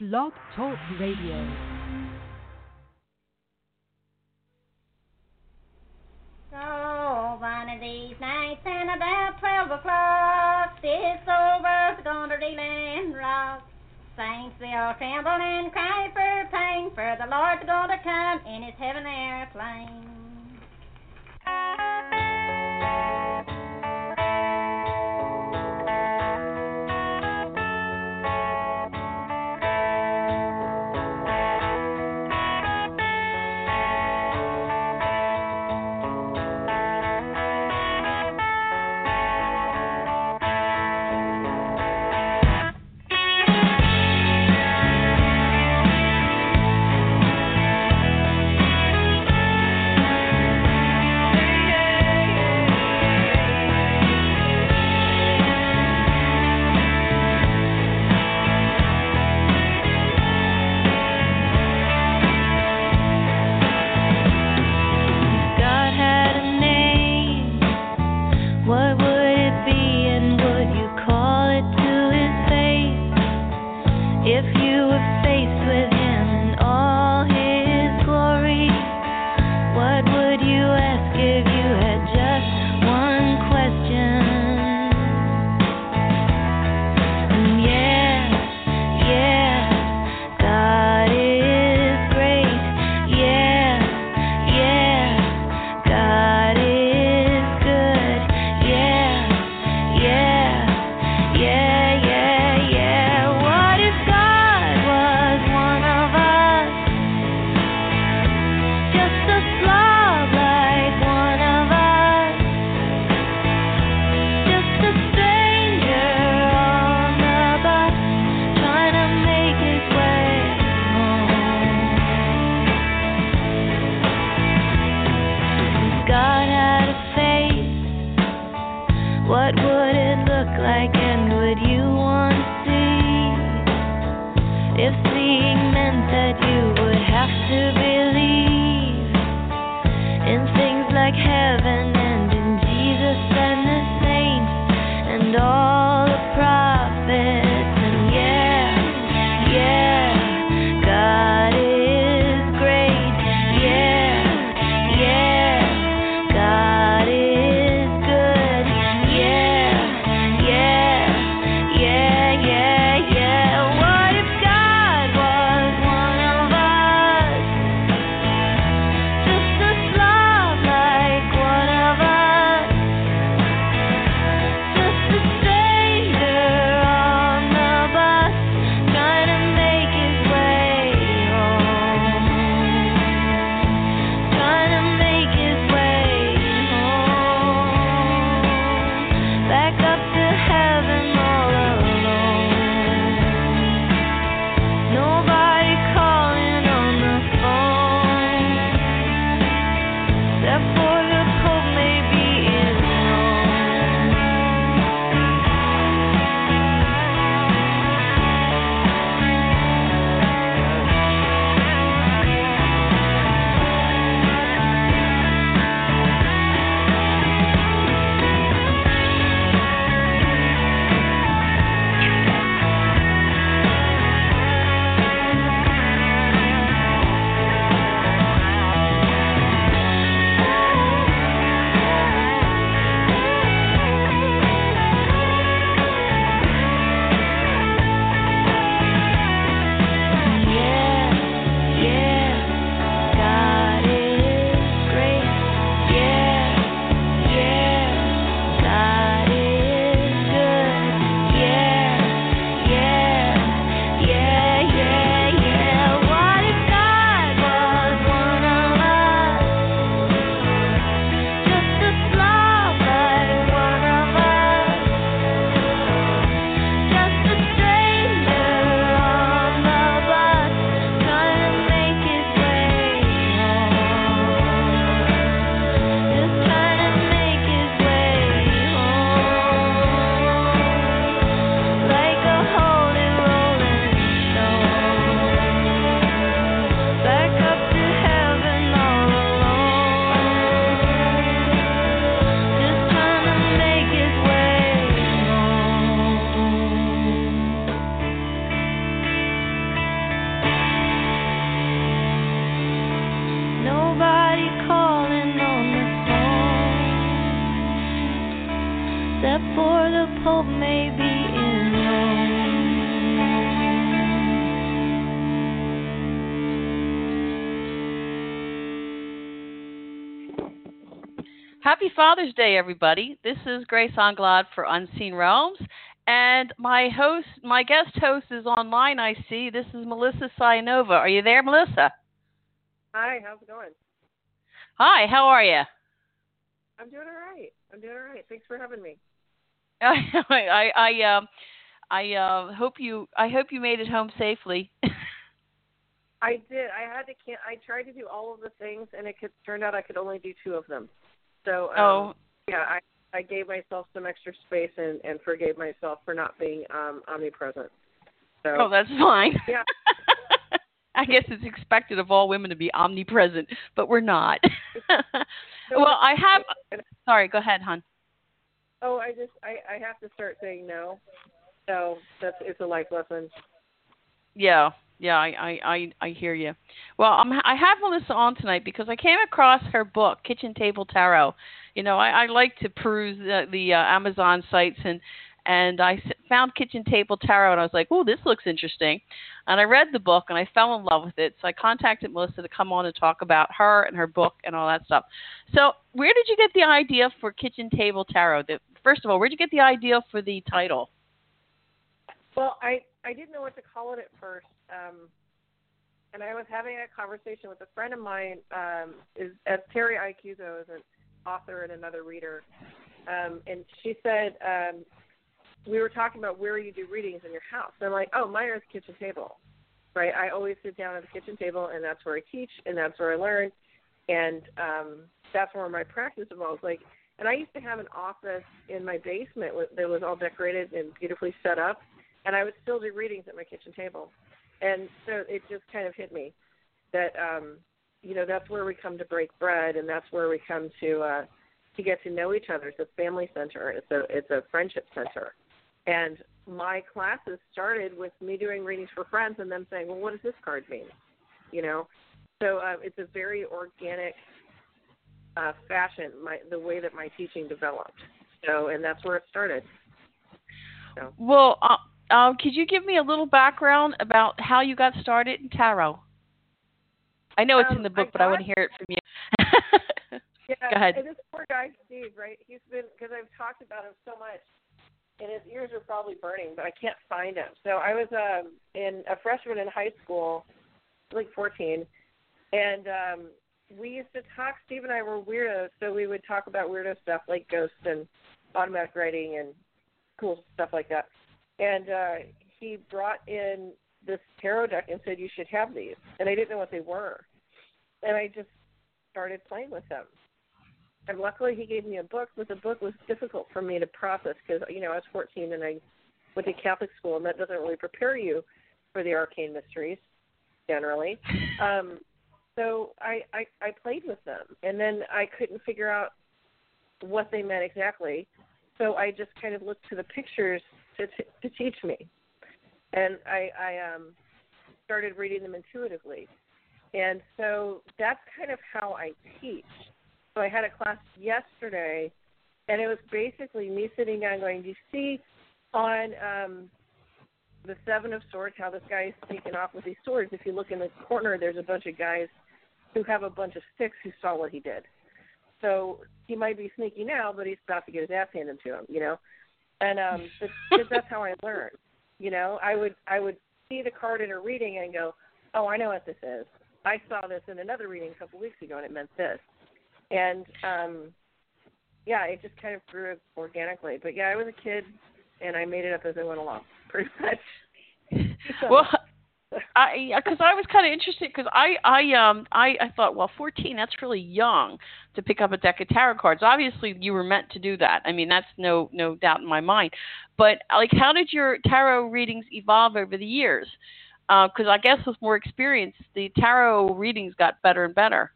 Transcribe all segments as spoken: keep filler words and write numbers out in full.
Blog Talk Radio. Oh, one of these nights and about twelve o'clock, this old world's gonna reel and rock. Saints will tremble and cry for pain, for the Lord's gonna come in his heaven airplane. the Pope may be in Rome. Happy Father's Day, everybody. This is Grace Anglade for Unseen Realms, and my host, my guest host is online, I see. This is Melissa Sayanova. Are you there, Melissa? Hi, how's it going? Hi, how are you? I'm doing all right. I'm doing all right. Thanks for having me. I I I, uh, I uh, hope you I hope you made it home safely. I did. I had to. Can I tried to do all of the things, and it could, turned out I could only do two of them. So um, oh yeah, I, I gave myself some extra space and, and forgave myself for not being um, omnipresent. So, oh, that's fine. Yeah. I guess it's expected of all women to be omnipresent, but we're not. Well, I have. Sorry, go ahead, hon. Oh, I just I, I have to start saying no. So that's it's a life lesson. Yeah, yeah, I I I, I hear you. Well, I'm, I have Melissa on tonight because I came across her book, Kitchen Table Tarot. You know, I, I like to peruse the, the uh, Amazon sites and. And I found Kitchen Table Tarot, and I was like, oh, this looks interesting. And I read the book, and I fell in love with it. So I contacted Melissa to come on and talk about her and her book and all that stuff. So where did you get the idea for Kitchen Table Tarot? The, first of all, where did you get the idea for the title? Well, I, I didn't know what to call it at first. Um, and I was having a conversation with a friend of mine, um, is, as Terry Icuzo is an author and another reader. Um, and she said, um, we were talking about where you do readings in your house. And I'm like, oh, mine is kitchen table, right? I always sit down at the kitchen table, and that's where I teach, and that's where I learn, and um, that's where my practice evolves. Like, and I used to have an office in my basement that was all decorated and beautifully set up, and I would still do readings at my kitchen table. And so it just kind of hit me that, um, you know, that's where we come to break bread, and that's where we come to uh, to get to know each other. It's a family center. It's a it's a friendship center. And my classes started with me doing readings for friends and them saying, well, what does this card mean? You know, so uh, it's a very organic uh, fashion, my, the way that my teaching developed. So, and that's where it started. So. Well, uh, uh, could you give me a little background about how you got started in tarot? I know it's um, in the book, I but I want to hear it from you. Yeah, go ahead. And this poor guy, Steve, right? He's been, because I've talked about him so much. And his ears are probably burning, but I can't find him. So I was um, in a freshman in high school, like fourteen, and um, we used to talk. Steve and I were weirdos, so we would talk about weirdo stuff like ghosts and automatic writing and cool stuff like that. And uh, he brought in this tarot deck and said, you should have these. And I didn't know what they were. And I just started playing with them. And luckily he gave me a book, but the book was difficult for me to process because, you know, I was fourteen and I went to Catholic school, and that doesn't really prepare you for the arcane mysteries generally. Um, so I, I, I played with them, and then I couldn't figure out what they meant exactly. So I just kind of looked to the pictures to, t- to teach me. And I, I um, started reading them intuitively. And so that's kind of how I teach. So I had a class yesterday, and it was basically me sitting down going, do you see on um, the Seven of Swords how this guy is sneaking off with these swords? If you look in the corner, there's a bunch of guys who have a bunch of sticks who saw what he did. So he might be sneaky now, but he's about to get his ass handed to him, you know. And um, but, but that's how I learned. You know, I would I would see the card in a reading and go, oh, I know what this is. I saw this in another reading a couple weeks ago, and it meant this. And, um, yeah, it just kind of grew organically. But, yeah, I was a kid, and I made it up as I went along, pretty much. Well, I because I was kind of interested because I I um I, I thought, well, fourteen, that's really young to pick up a deck of tarot cards. Obviously, you were meant to do that. I mean, that's no no doubt in my mind. But, like, how did your tarot readings evolve over the years? Because uh, I guess with more experience, the tarot readings got better and better.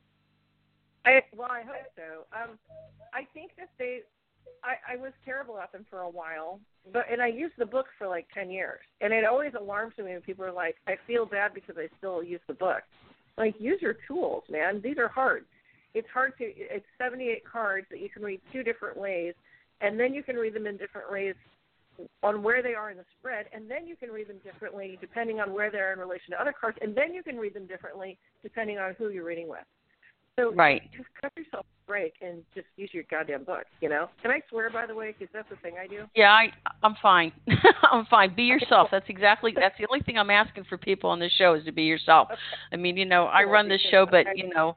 I, well, I hope so. Um, I think that they, I, I was terrible at them for a while, but and I used the book for like ten years, and it always alarms me when people are like, I feel bad because I still use the book. Like, use your tools, man. These are hard. It's hard to, it's seventy-eight cards that you can read two different ways, and then you can read them in different ways on where they are in the spread, and then you can read them differently depending on where they're in relation to other cards, and then you can read them differently depending on who you're reading with. So right. just cut yourself a break and just use your goddamn book, you know? Can I swear, by the way, because that's the thing I do? Yeah, I, I'm fine. I'm fine. Be yourself. That's exactly, that's the only thing I'm asking for people on this show is to be yourself. Okay. I mean, you know, I run this show, but, you know,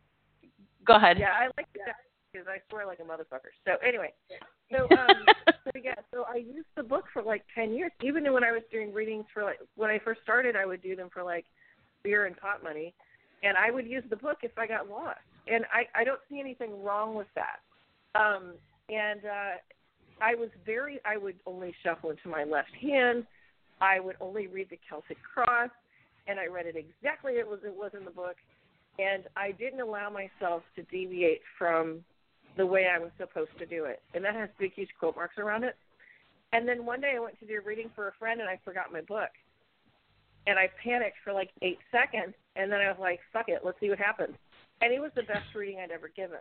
go ahead. Yeah, I like that because I swear like a motherfucker. So anyway, so, um, so yeah, so I used the book for like ten years. Even when I was doing readings for like, when I first started, I would do them for like beer and pot money. And I would use the book if I got lost. And I, I don't see anything wrong with that. Um, and uh, I was very, I would only shuffle into my left hand. I would only read the Celtic Cross. And I read it exactly as it was, it was in the book. And I didn't allow myself to deviate from the way I was supposed to do it. And that has big, huge quote marks around it. And then one day I went to do a reading for a friend and I forgot my book. And I panicked for like eight seconds, and then I was like, fuck it, let's see what happens. And it was the best reading I'd ever given.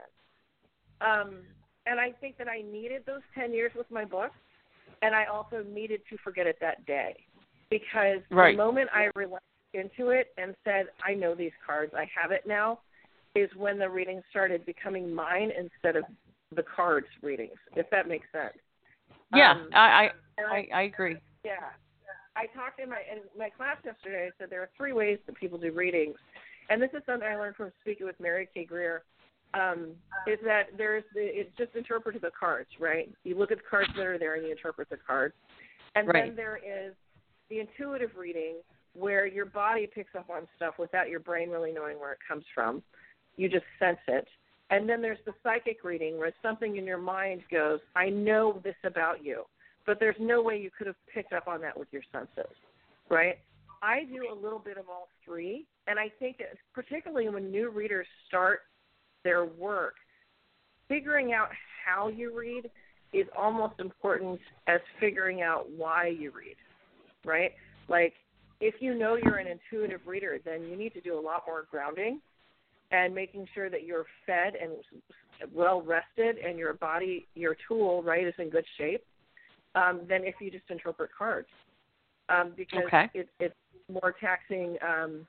Um, and I think that I needed those ten years with my book, and I also needed to forget it that day. Because right. the moment I relaxed into it and said, I know these cards, I have it now, is when the reading started becoming mine instead of the cards readings, if that makes sense. Yeah, um, I, I, I, I agree. Yeah. I talked in my in my class yesterday. I said there are three ways that people do readings, and this is something I learned from speaking with Mary Kay Greer. Um, is that there's the, it's just interpreting the cards, right? You look at the cards that are there and you interpret the cards, and right. then there is the intuitive reading where your body picks up on stuff without your brain really knowing where it comes from. You just sense it, and then there's the psychic reading where something in your mind goes, I know this about you. But there's no way you could have picked up on that with your senses, right? I do a little bit of all three, and I think that particularly when new readers start their work, figuring out how you read is almost important as figuring out why you read, right? Like, if you know you're an intuitive reader, then you need to do a lot more grounding and making sure that you're fed and well-rested and your body, your tool, right, is in good shape. Um, than if you just interpret cards, um, because okay. it, it's more taxing um,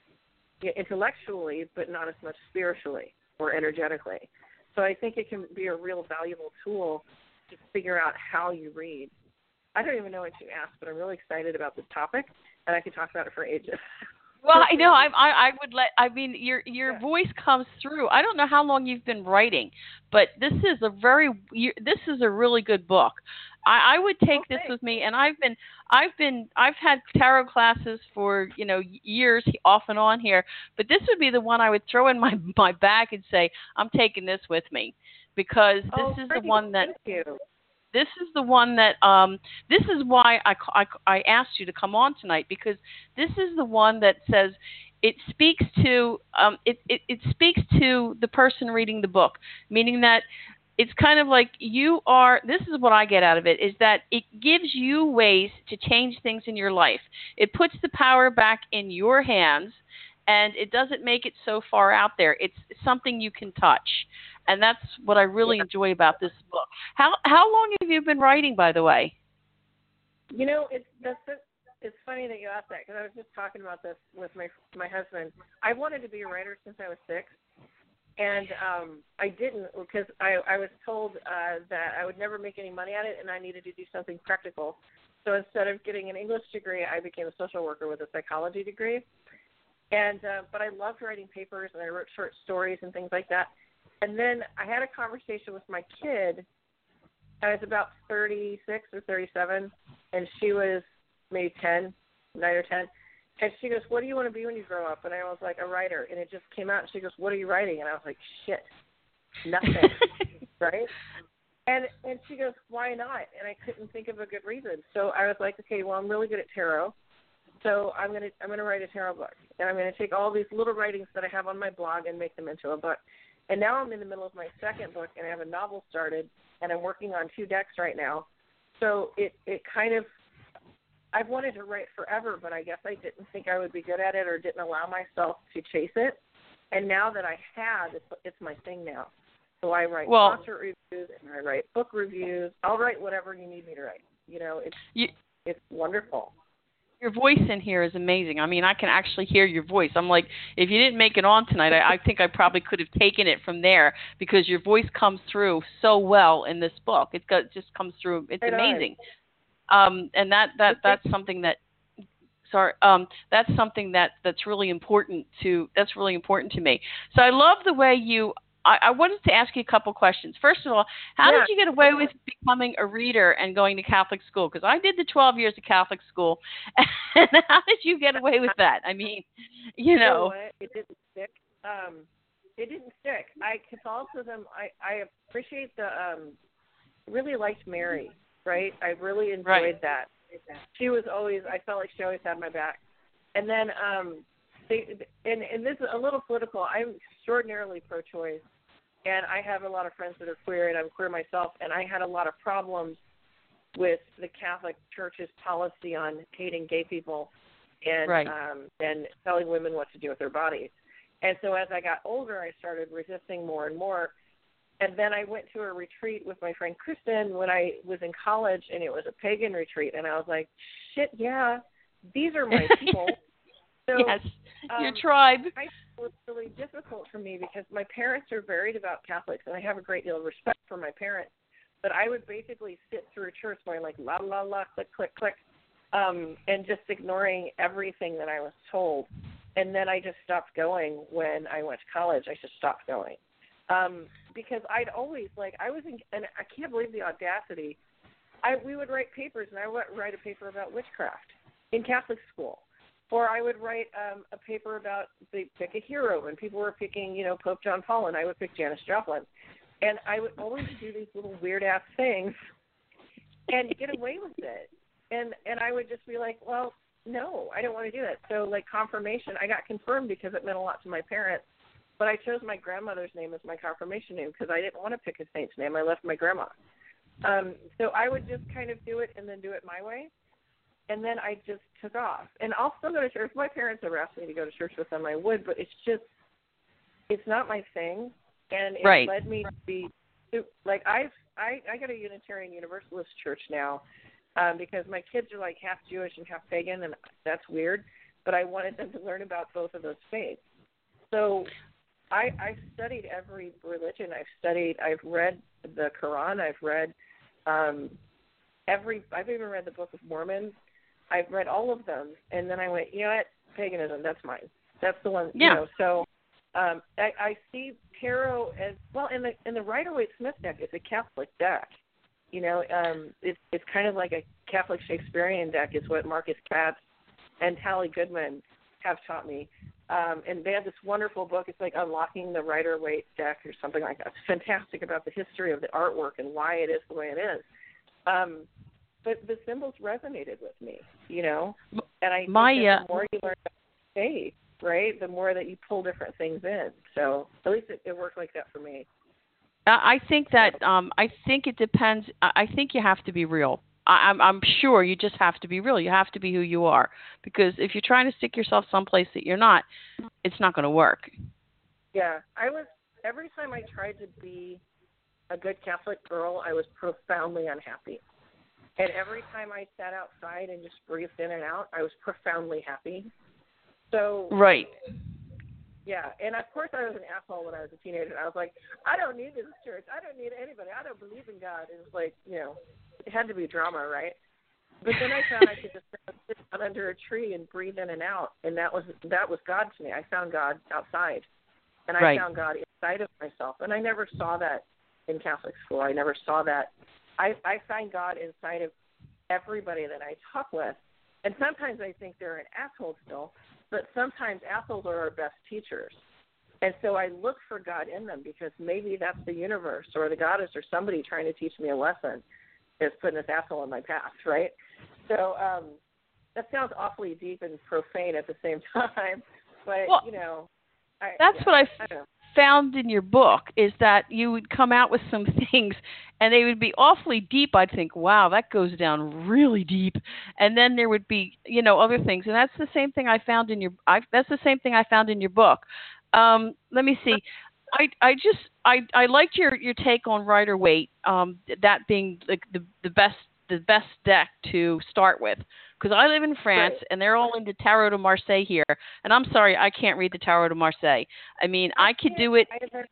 intellectually, but not as much spiritually or energetically. So I think it can be a real valuable tool to figure out how you read. I don't even know what you asked, but I'm really excited about this topic, and I could talk about it for ages. Well, I know. I, I I would let. I mean, your your yeah. voice comes through. I don't know how long you've been writing, but this is a very. You, this is a really good book. I, I would take okay. this with me, and I've been, I've been, I've had tarot classes for you know years off and on here, but this would be the one I would throw in my my bag and say, I'm taking this with me, because this oh, is great. the one that. Thank you. This is the one that, um, this is why I, I, I asked you to come on tonight, because this is the one that says it speaks to, um, it, it, it speaks to the person reading the book, meaning that it's kind of like you are, this is what I get out of it, is that it gives you ways to change things in your life. It puts the power back in your hands, and it doesn't make it so far out there. It's something you can touch. And that's what I really yeah. enjoy about this book. How how long have you been writing, by the way? You know, it's that's it's funny that you asked that, because I was just talking about this with my my husband. I wanted to be a writer since I was six, and um, I didn't, because I, I was told uh, that I would never make any money at it, and I needed to do something practical. So instead of getting an English degree, I became a social worker with a psychology degree. And uh, but I loved writing papers, and I wrote short stories and things like that. And then I had a conversation with my kid. I was about thirty-six or thirty-seven, and she was maybe ten, nine or ten. And she goes, what do you want to be when you grow up? And I was like, a writer. And it just came out, and she goes, what are you writing? And I was like, shit, nothing, right? And and she goes, why not? And I couldn't think of a good reason. So I was like, okay, well, I'm really good at tarot. So I'm gonna I'm gonna write a tarot book, and I'm gonna take all these little writings that I have on my blog and make them into a book. And now I'm in the middle of my second book, and I have a novel started, and I'm working on two decks right now. So it it kind of I've wanted to write forever, but I guess I didn't think I would be good at it, or didn't allow myself to chase it. And now that I have, it's it's my thing now. So I write well, concert reviews and I write book reviews. I'll write whatever you need me to write. You know, it's you, it's wonderful. Your voice in here is amazing. I mean, I can actually hear your voice. I'm like, if you didn't make it on tonight, I, I think I probably could have taken it from there because your voice comes through so well in this book. It got, just comes through. It's right amazing. Um, and that, that that's something that, sorry, um, that's something that, that's really important to, that's really important to me. So I love the way you, I, I wanted to ask you a couple questions. First of all, how yeah. did you get away with becoming a reader and going to Catholic school? Because I did the twelve years of Catholic school. And how did you get away with that? I mean, you know. You know what? It didn't stick. Um, it didn't stick. I Catholicism, I, I appreciate the, um, really liked Mary, right? I really enjoyed right. that. She was always, I felt like she always had my back. And then, um, they, and, and this is a little political. I'm extraordinarily pro-choice. And I have a lot of friends that are queer, and I'm queer myself, and I had a lot of problems with the Catholic Church's policy on hating gay people and right. um, and telling women what to do with their bodies. And so as I got older, I started resisting more and more. And then I went to a retreat with my friend Kristen when I was in college, and it was a pagan retreat. And I was like, shit, yeah, these are my people. So, yes, um, your tribe. I, it was really difficult for me because my parents are very devout Catholics, and I have a great deal of respect for my parents. But I would basically sit through church going like, la, la, la, click, click, click, um, and just ignoring everything that I was told. And then I just stopped going when I went to college. I just stopped going. Um, because I'd always, like, I was in, and I can't believe the audacity. I we would write papers, and I would write a paper about witchcraft in Catholic school. Or I would write um, a paper about, they pick a hero, and people were picking, you know, Pope John Paul, and I would pick Janis Joplin. And I would always do these little weird-ass things and get away with it. And and I would just be like, well, no, I don't want to do that. So, like, confirmation, I got confirmed because it meant a lot to my parents. But I chose my grandmother's name as my confirmation name because I didn't want to pick a saint's name. I left my grandma. Um, so I would just kind of do it and then do it my way. And then I just took off. And I'll still go to church. If my parents ever asked me to go to church with them, I would. But it's just, it's not my thing. And it right. led me to be, like, I've, I, I got a Unitarian Universalist church now um, because my kids are, like, half Jewish and half pagan, and that's weird. But I wanted them to learn about both of those faiths. So I, I've studied every religion. I've studied, I've read the Quran. I've read um, every, I've even read the Book of Mormon. I've read all of them. And then I went, you know what, paganism, that's mine. That's the one, yeah. you know, so um, I, I see tarot as, well, in the in the Rider-Waite-Smith deck, it's a Catholic deck. You know, um, it's it's kind of like a Catholic Shakespearean deck is what Marcus Katz and Tally Goodman have taught me. Um, and they have this wonderful book. It's like Unlocking the Rider-Waite deck or something like that. It's fantastic about the history of the artwork and why it is the way it is. Um, but the symbols resonated with me, you know. And I think My, that uh, the more you learn about faith, right, the more that you pull different things in. So at least it, it worked like that for me. I think that um, I think it depends. I think you have to be real. I, I'm, I'm sure you just have to be real. You have to be who you are, because if you're trying to stick yourself someplace that you're not, it's not going to work. Yeah, I was. Every time I tried to be a good Catholic girl, I was profoundly unhappy. And every time I sat outside and just breathed in and out, I was profoundly happy. So right. Yeah, and of course I was an asshole when I was a teenager. I was like, I don't need this church. I don't need anybody. I don't believe in God. It was like, you know, it had to be drama, right? But then I found I could just sit down under a tree and breathe in and out, and that was that was God to me. I found God outside, and I right. found God inside of myself. And I never saw that in Catholic school. I never saw that. I, I find God inside of everybody that I talk with. And sometimes I think they're an asshole still, but sometimes assholes are our best teachers. And so I look for God in them because maybe that's the universe or the goddess or somebody trying to teach me a lesson is putting this asshole in my path, right? So um, that sounds awfully deep and profane at the same time. But, well, you know. I, that's yeah, what I, f- I know. found in your book is that you would come out with some things and they would be awfully deep. I'd think, wow, that goes down really deep. And then there would be, you know, other things. And that's the same thing I found in your, I, that's the same thing I found in your book. Um, let me see. I I just I I liked your your take on Rider Waite. Um, that being like the the best the best deck to start with. Because I live in France Right. and they're all into Tarot de Marseille here, and I'm sorry I can't read the Tarot de Marseille. I mean I, could do it. I have,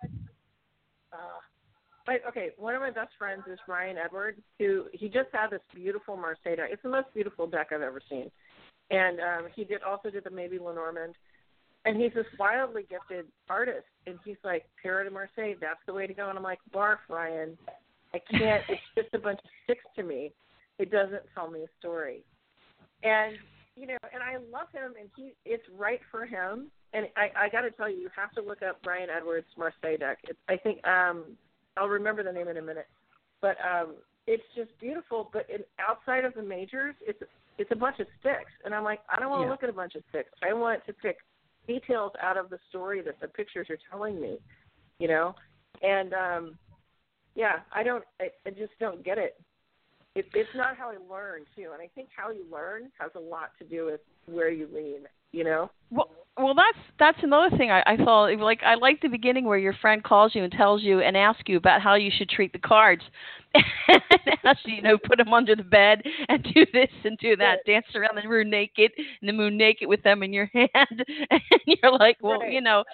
uh, but, okay, one of my best friends is Ryan Edwards, who he just had this beautiful Marseille deck. It's the most beautiful deck I've ever seen. And um, he did also did the Maybe Lenormand. And he's this wildly gifted artist. And he's like, Tarot de Marseille, that's the way to go. And I'm like, barf, Ryan. I can't. It's just a bunch of sticks to me. It doesn't tell me a story. And, you know, and I love him, and he it's right for him. And I, I got to tell you, you have to look up Ryan Edwards' Marseille deck. It, I think um, I'll remember the name in a minute. But um, it's just beautiful. But in, outside of the majors, it's it's a bunch of sticks. And I'm like, I don't want to Yeah. look at a bunch of sticks. I want to pick details out of the story that the pictures are telling me, you know? And, um, yeah, I don't, I, I just don't get it. it. It's not how I learn, too. And I think how you learn has a lot to do with where you lean, you know? Well, well, that's that's another thing I, I thought. Like, I like the beginning where your friend calls you and tells you and asks you about how you should treat the cards, and asks you, you know, put them under the bed and do this and do that, dance around the room naked, in the moon naked with them in your hand, and you're like, well, Right. you know,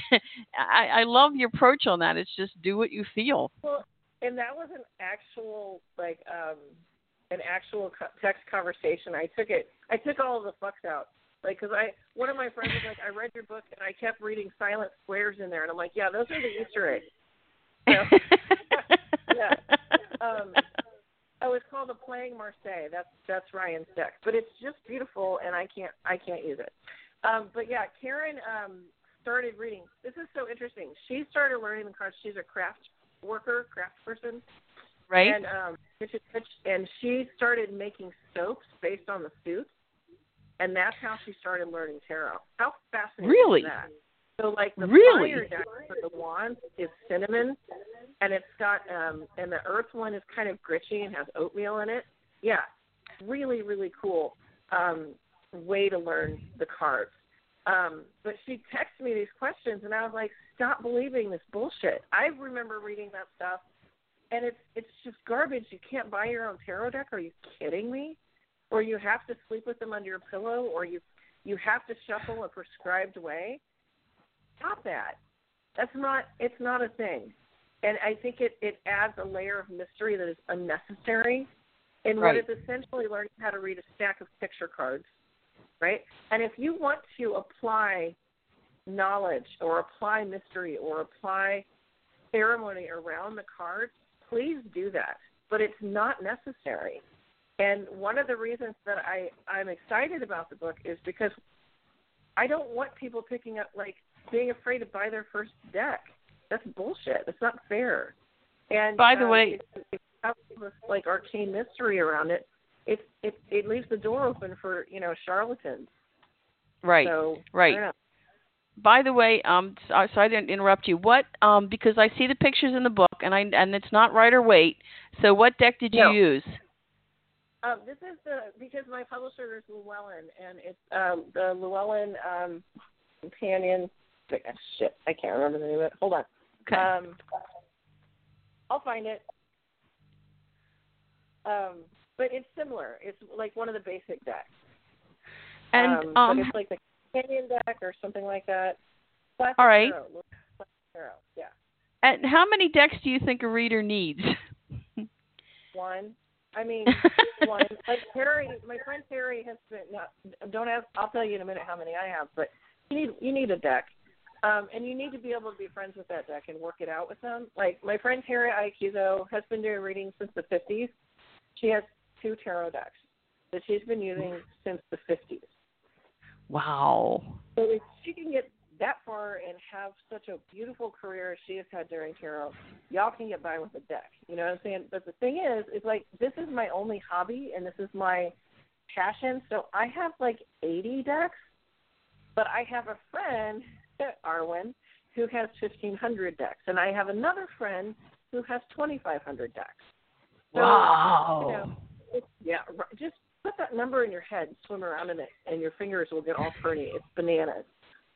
I, I love your approach on that. It's just do what you feel. Well, and that was an actual, like, um, an actual co- text conversation. I took it, I took all of the fucks out. Like, because I, one of my friends was like, I read your book and I kept reading silent squares in there, and I'm like, yeah, those are the Easter eggs. So, yeah. Um, oh, it's called the Playing Marseille. That's that's Ryan's deck, but it's just beautiful, and I can't I can't use it. Um, but yeah, Karen um, started reading. This is so interesting. She started learning the cards. She's a craft worker, craft person, Right? and um, and she started making soaps based on the suits. And that's how she started learning tarot. How fascinating Really? is that? So, like, the Really? fire deck for the wands is cinnamon, and it's got, um, and the earth one is kind of gritchy and has oatmeal in it. Yeah, really, really cool um, way to learn the cards. Um, but she texted me these questions, and I was like, stop believing this bullshit. I remember reading that stuff, and it's it's just garbage. You can't buy your own tarot deck. Are you kidding me? Or you have to sleep with them under your pillow, or you you have to shuffle a prescribed way. Stop that. That's not, it's not a thing. And I think it, it adds a layer of mystery that is unnecessary. And Right. what it's essentially learning how to read a stack of picture cards, right? And if you want to apply knowledge or apply mystery or apply ceremony around the cards, please do that. But it's not necessary. And one of the reasons that I, I'm excited about the book is because I don't want people picking up, like, being afraid to buy their first deck. That's bullshit. That's not fair. And By the um, way, if you have this, like, arcane mystery around it, it, it, it leaves the door open for, you know, charlatans. right, So, right. I don't know. By the way, um, so, so I didn't interrupt you. What, um, because I see the pictures in the book, and I and it's not Rider Waite. So what deck did you No. use? Um, this is the, because my publisher is Llewellyn, and it's um, the Llewellyn um, Companion. Shit, I can't remember the name of it. Hold on. Okay. Um, I'll find it. Um, but it's similar. It's like one of the basic decks. And um, um, but it's like the Companion deck or something like that. Classic all right. Tarot. Classic Tarot. Yeah. And how many decks do you think a reader needs? One. I mean, one. Like Terry, my friend Terry has been. Not, don't ask. I'll tell you in a minute how many I have. But you need you need a deck, um, and you need to be able to be friends with that deck and work it out with them. Like my friend Terry Iacuzo has been doing readings since the fifties. She has two tarot decks that she's been using since the fifties. Wow. So if she can get that far and have such a beautiful career as she has had during tarot, y'all can get by with a deck. You know what I'm saying? But the thing is, is like, this is my only hobby and this is my passion. So I have like eighty decks, but I have a friend, Arwen, who has fifteen hundred decks. And I have another friend who has twenty-five hundred decks. So, Wow. You know, it's, yeah, right, just put that number in your head and swim around in it, and your fingers will get all pretty. It's bananas.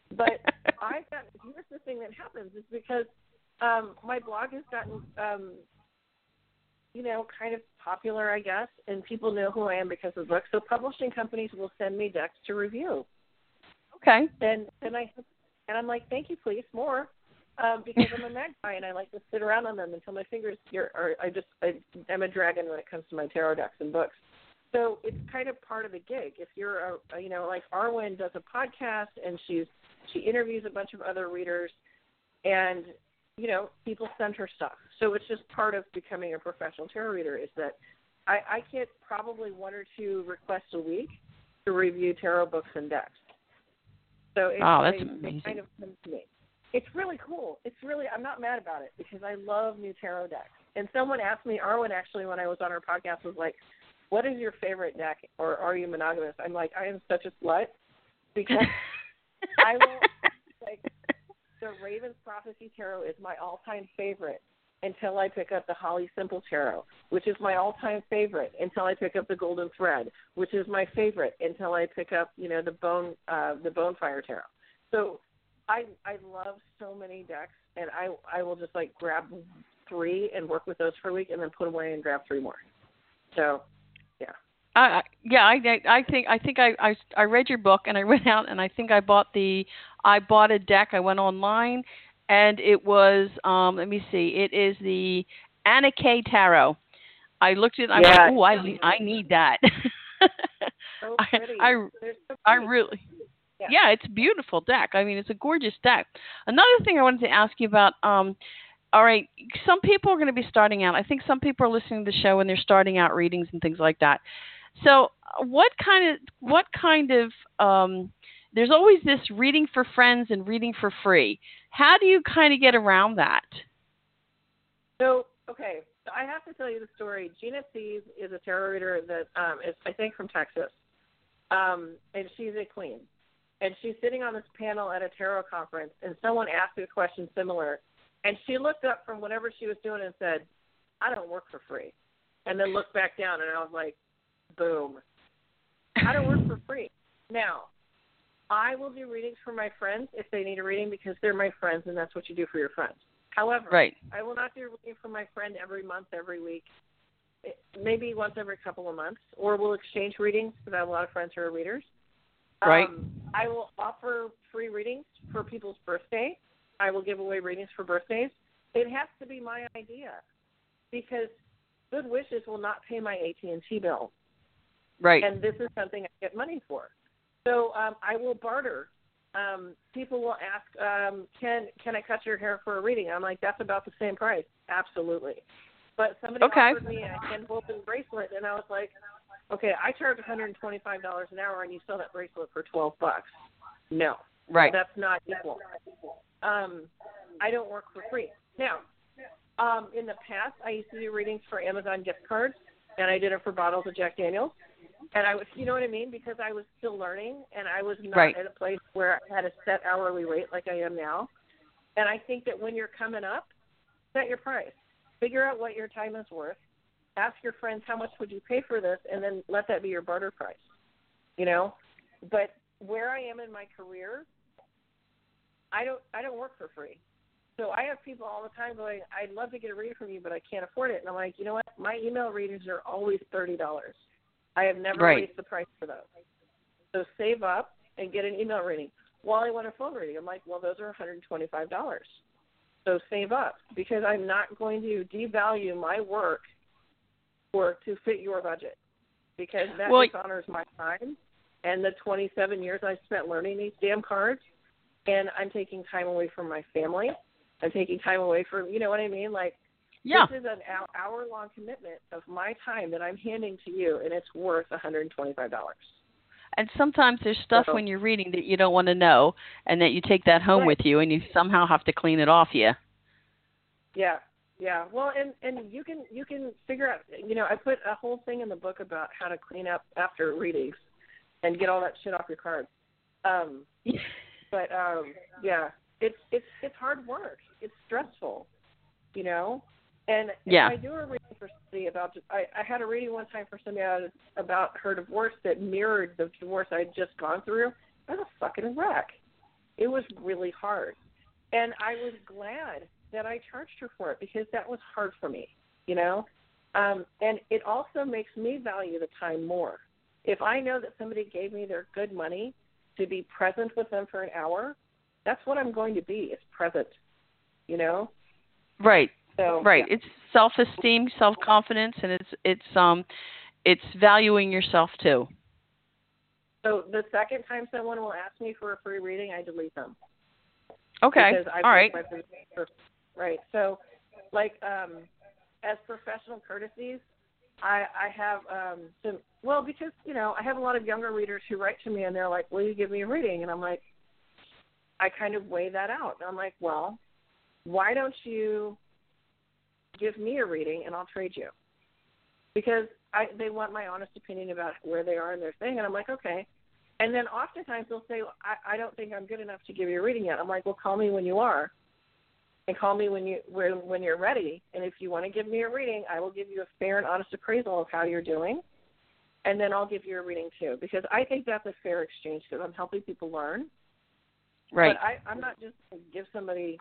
But I got here's the thing that happens is because um, my blog has gotten, um, you know, kind of popular, I guess, and people know who I am because of the book. So publishing companies will send me decks to review. Okay. And and I and I'm like, thank you, please, more, um, because I'm a magpie and I like to sit around on them until my fingers. Are, are I just I, I'm a dragon when it comes to my tarot decks and books. So it's kind of part of the gig. If you're a, a you know like Arwen does a podcast and she's she interviews a bunch of other readers, and you know people send her stuff. So it's just part of becoming a professional tarot reader is that I, I get probably one or two requests a week to review tarot books and decks. So it, oh, that's they, amazing. they kind of come to me. It's really cool. It's really, I'm not mad about it because I love new tarot decks. And someone asked me, Arwen actually, when I was on her podcast, was like, what is your favorite deck or are you monogamous? I'm like, I am such a slut because I will, like, the Raven's Prophecy Tarot is my all-time favorite until I pick up the Holly Simple Tarot, which is my all-time favorite until I pick up the Golden Thread, which is my favorite until I pick up, you know, the Bone uh, the Bonefire Tarot. So I I love so many decks, and I I will just like grab three and work with those for a week, and then put away and grab three more. So yeah. I yeah I I think I think I, I I read your book and I went out and I think I bought the I bought a deck. I went online. And it was, um, let me see, it is the Anna K Tarot. I looked at it, I'm yeah. like, ooh, I, I need that. So pretty. I, I, so I really, yeah. yeah, it's a beautiful deck. I mean, it's a gorgeous deck. Another thing I wanted to ask you about, um, all right, some people are going to be starting out. I think some people are listening to the show and they're starting out readings and things like that. So what kind of, what kind of, um, there's always this reading for friends and reading for free. How do you kind of get around that? So, okay, so I have to tell you the story. Gina Sees is a tarot reader that um, is, I think, from Texas, um, and she's a queen. And she's sitting on this panel at a tarot conference, and someone asked her a question similar, and she looked up from whatever she was doing and said, I don't work for free, and then looked back down, and I was like, boom. I don't work for free. Now, I will do readings for my friends if they need a reading because they're my friends and that's what you do for your friends. However, right. I will not do a reading for my friend every month, every week, maybe once every couple of months, or we'll exchange readings because I have a lot of friends who are readers. Right. Um, I will offer free readings for people's birthday. I will give away readings for birthdays. It has to be my idea because Good Wishes will not pay my A T and T bill. Right. And this is something I get money for. So um, I will barter. Um, people will ask, um, can can I cut your hair for a reading? I'm like, that's about the same price. Absolutely. But somebody okay. offered me a hand woven bracelet, and I was like, okay, I charge one hundred twenty-five dollars an hour, and you sell that bracelet for twelve bucks. No. Right. That's not equal. Um, I don't work for free. Now, um, in the past, I used to do readings for Amazon gift cards, and I did it for bottles of Jack Daniels. And I was, you know what I mean? Because I was still learning, and I was not right. at a place where I had a set hourly rate like I am now. And I think that when you're coming up, set your price. Figure out what your time is worth. Ask your friends how much would you pay for this, and then let that be your barter price. You know? But where I am in my career, I don't I don't work for free. So I have people all the time going, I'd love to get a reading from you, but I can't afford it. And I'm like, you know what? My email readings are always thirty dollars. I have never right. raised the price for those. So save up and get an email reading. While I want a phone reading, I'm like, well, those are one hundred twenty-five dollars. So save up because I'm not going to devalue my work for to fit your budget because that well, dishonors my time and the twenty-seven years I spent learning these damn cards, and I'm taking time away from my family. I'm taking time away from, you know what I mean? Like, yeah. this is an hour-long commitment of my time that I'm handing to you, and it's worth one hundred twenty-five dollars. And sometimes there's stuff so, when you're reading that you don't want to know, and that you take that home right. with you, and you somehow have to clean it off you. Yeah, yeah. Well, and, and you can you can figure out, you know, I put a whole thing in the book about how to clean up after readings and get all that shit off your cards. Um, but, um, yeah, it's, it's, it's hard work. It's stressful, you know. And yeah. if I do a reading for somebody about, I, I had a reading one time for somebody about her divorce that mirrored the divorce I had just gone through. I was a fucking wreck. It was really hard. And I was glad that I charged her for it because that was hard for me, you know. Um, and it also makes me value the time more. If I know that somebody gave me their good money to be present with them for an hour, that's what I'm going to be, is present, you know. Right. So, right. Yeah. It's self-esteem, self-confidence, and it's it's um it's valuing yourself too. So the second time someone will ask me for a free reading, I delete them. Okay. Because I've All right. My, right. So, like, um, as professional courtesies, I, I have um, some, well, because, you know, I have a lot of younger readers who write to me and they're like, will you give me a reading? And I'm like, I kind of weigh that out. And I'm like, well, why don't you give me a reading and I'll trade you? Because I, they want my honest opinion about where they are in their thing. And I'm like, okay. And then oftentimes they'll say, I, I don't think I'm good enough to give you a reading yet. I'm like, well, call me when you are. And call me when, you, when, when you're ready. And if you want to give me a reading, I will give you a fair and honest appraisal of how you're doing. And then I'll give you a reading too. Because I think that's a fair exchange because I'm helping people learn. Right. But I, I'm not just going to give somebody,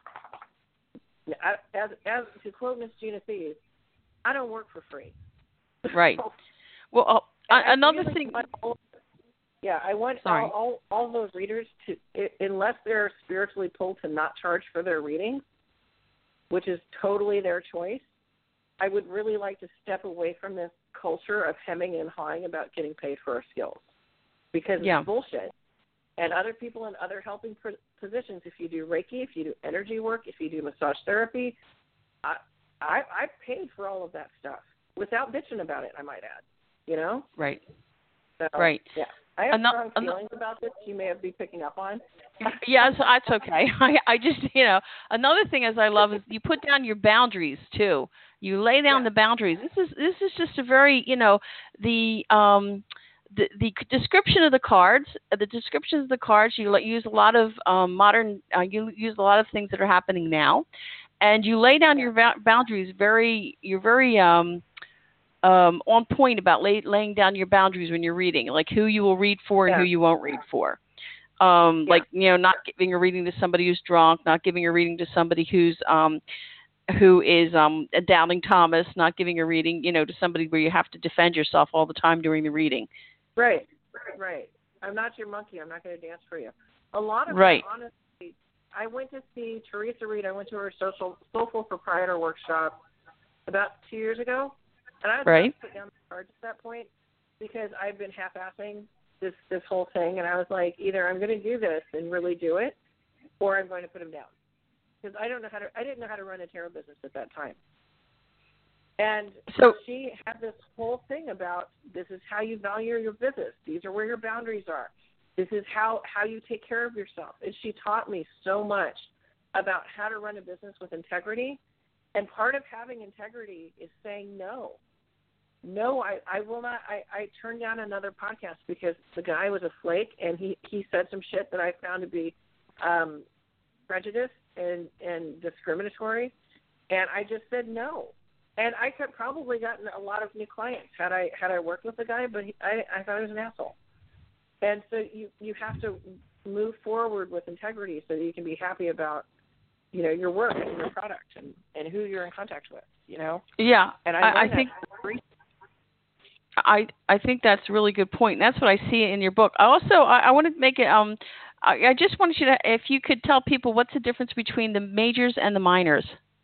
as, as to quote Miss Gina Thies, I don't work for free. Right. Well, uh, another really thing. All, yeah, I want Sorry. all, all all those readers to, unless they're spiritually pulled to not charge for their readings, which is totally their choice, I would really like to step away from this culture of hemming and hawing about getting paid for our skills, because Yeah. it's bullshit. And other people in other helping positions, if you do Reiki, if you do energy work, if you do massage therapy, I, I, I've paid for all of that stuff without bitching about it, I might add, you know? Right. So, Right. Yeah. I have Ano- strong ano- feelings about this. You may have been picking up on. Yes, that's okay. I, I just, you know, another thing as I love is you put down your boundaries too. You lay down Yeah. the boundaries. This is this is just a very, you know, the um the the description of the cards, the descriptions of the cards. You let- use a lot of um, modern. Uh, you use a lot of things that are happening now, and you lay down Yeah. your va- boundaries. Very, you're very um. Um, on point about lay, laying down your boundaries when you're reading, like who you will read for and Yeah. who you won't read for. Um, Yeah. Like, you know, not giving a reading to somebody who's drunk, not giving a reading to somebody who's um, who is um, a doubting Thomas, not giving a reading, you know, to somebody where you have to defend yourself all the time during the reading. Right. Right. I'm not your monkey. I'm not going to dance for you. A lot of Right. it, honestly, I went to see Teresa Reed. I went to her social soulful proprietor workshop about two years ago. And I was Right. about to put down the cards at that point because I've been half-assing this this whole thing, and I was like, either I'm going to do this and really do it, or I'm going to put them down, because I don't know how to. I didn't know how to run a tarot business at that time. And So she had this whole thing about this is how you value your business. These are where your boundaries are. This is how how you take care of yourself. And she taught me so much about how to run a business with integrity. And part of having integrity is saying no. No, I, I will not. I, I turned down another podcast because the guy was a flake, and he, he said some shit that I found to be um, prejudiced and, and discriminatory, and I just said no. And I could probably gotten a lot of new clients had I had I worked with the guy, but he, I, I thought he was an asshole. And so you, you have to move forward with integrity so that you can be happy about, you know, your work and your product and, and who you're in contact with, you know? yeah, And I, I, I learned think that for free. I I think that's a really good point. And that's what I see in your book. I also I, I want to make it. Um, I, I just wanted you to, if you could tell people what's the difference between the majors and the minors.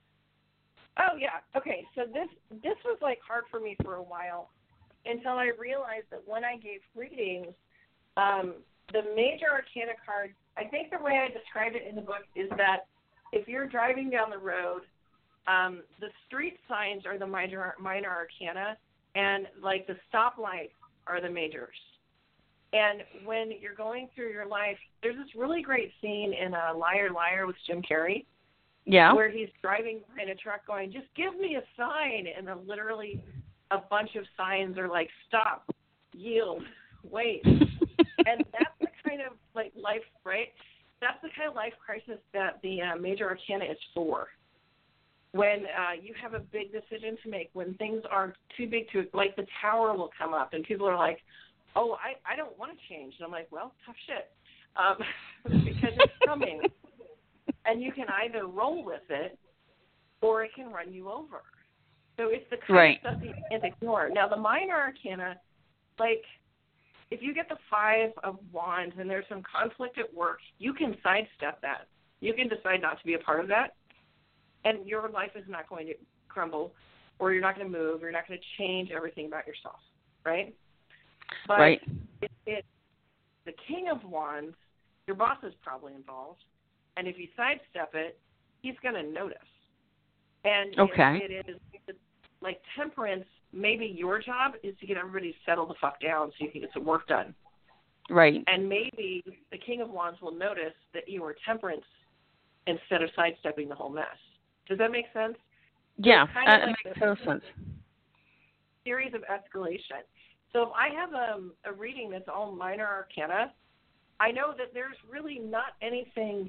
Oh, yeah. Okay, so this this was, like, hard for me for a while until I realized that when I gave readings, um, the major arcana cards, I think the way I described it in the book is that if you're driving down the road, um, the street signs are the minor, minor arcana, and, like, the stoplights are the majors. And when you're going through your life, there's this really great scene in uh, Liar, Liar with Jim Carrey. Yeah. Where he's driving in a truck going, just give me a sign. And then literally a bunch of signs are like, stop, yield, wait. And that's the kind of like life, right? That's the kind of life crisis that the uh, major arcana is for. When uh, you have a big decision to make, when things are too big to, like the tower will come up and people are like, oh, I, I don't want to change. And I'm like, well, tough shit. um, because it's coming, and you can either roll with it or it can run you over. So it's the kind right. of stuff that you can't ignore. Now, the minor arcana, like, if you get the Five of Wands and there's some conflict at work, you can sidestep that. You can decide not to be a part of that, and your life is not going to crumble, or you're not going to move, or you're not going to change everything about yourself, right? But right. It, it, the King of Wands, your boss is probably involved, and if you sidestep it, he's going to notice. And okay. it, it is it's like Temperance. Maybe your job is to get everybody to settle the fuck down so you can get some work done. Right. And maybe the King of Wands will notice that you are Temperance instead of sidestepping the whole mess. Does that make sense? Yeah, kind that of like makes total sense. Series of escalation. So if I have a, a reading that's all minor arcana, I know that there's really not anything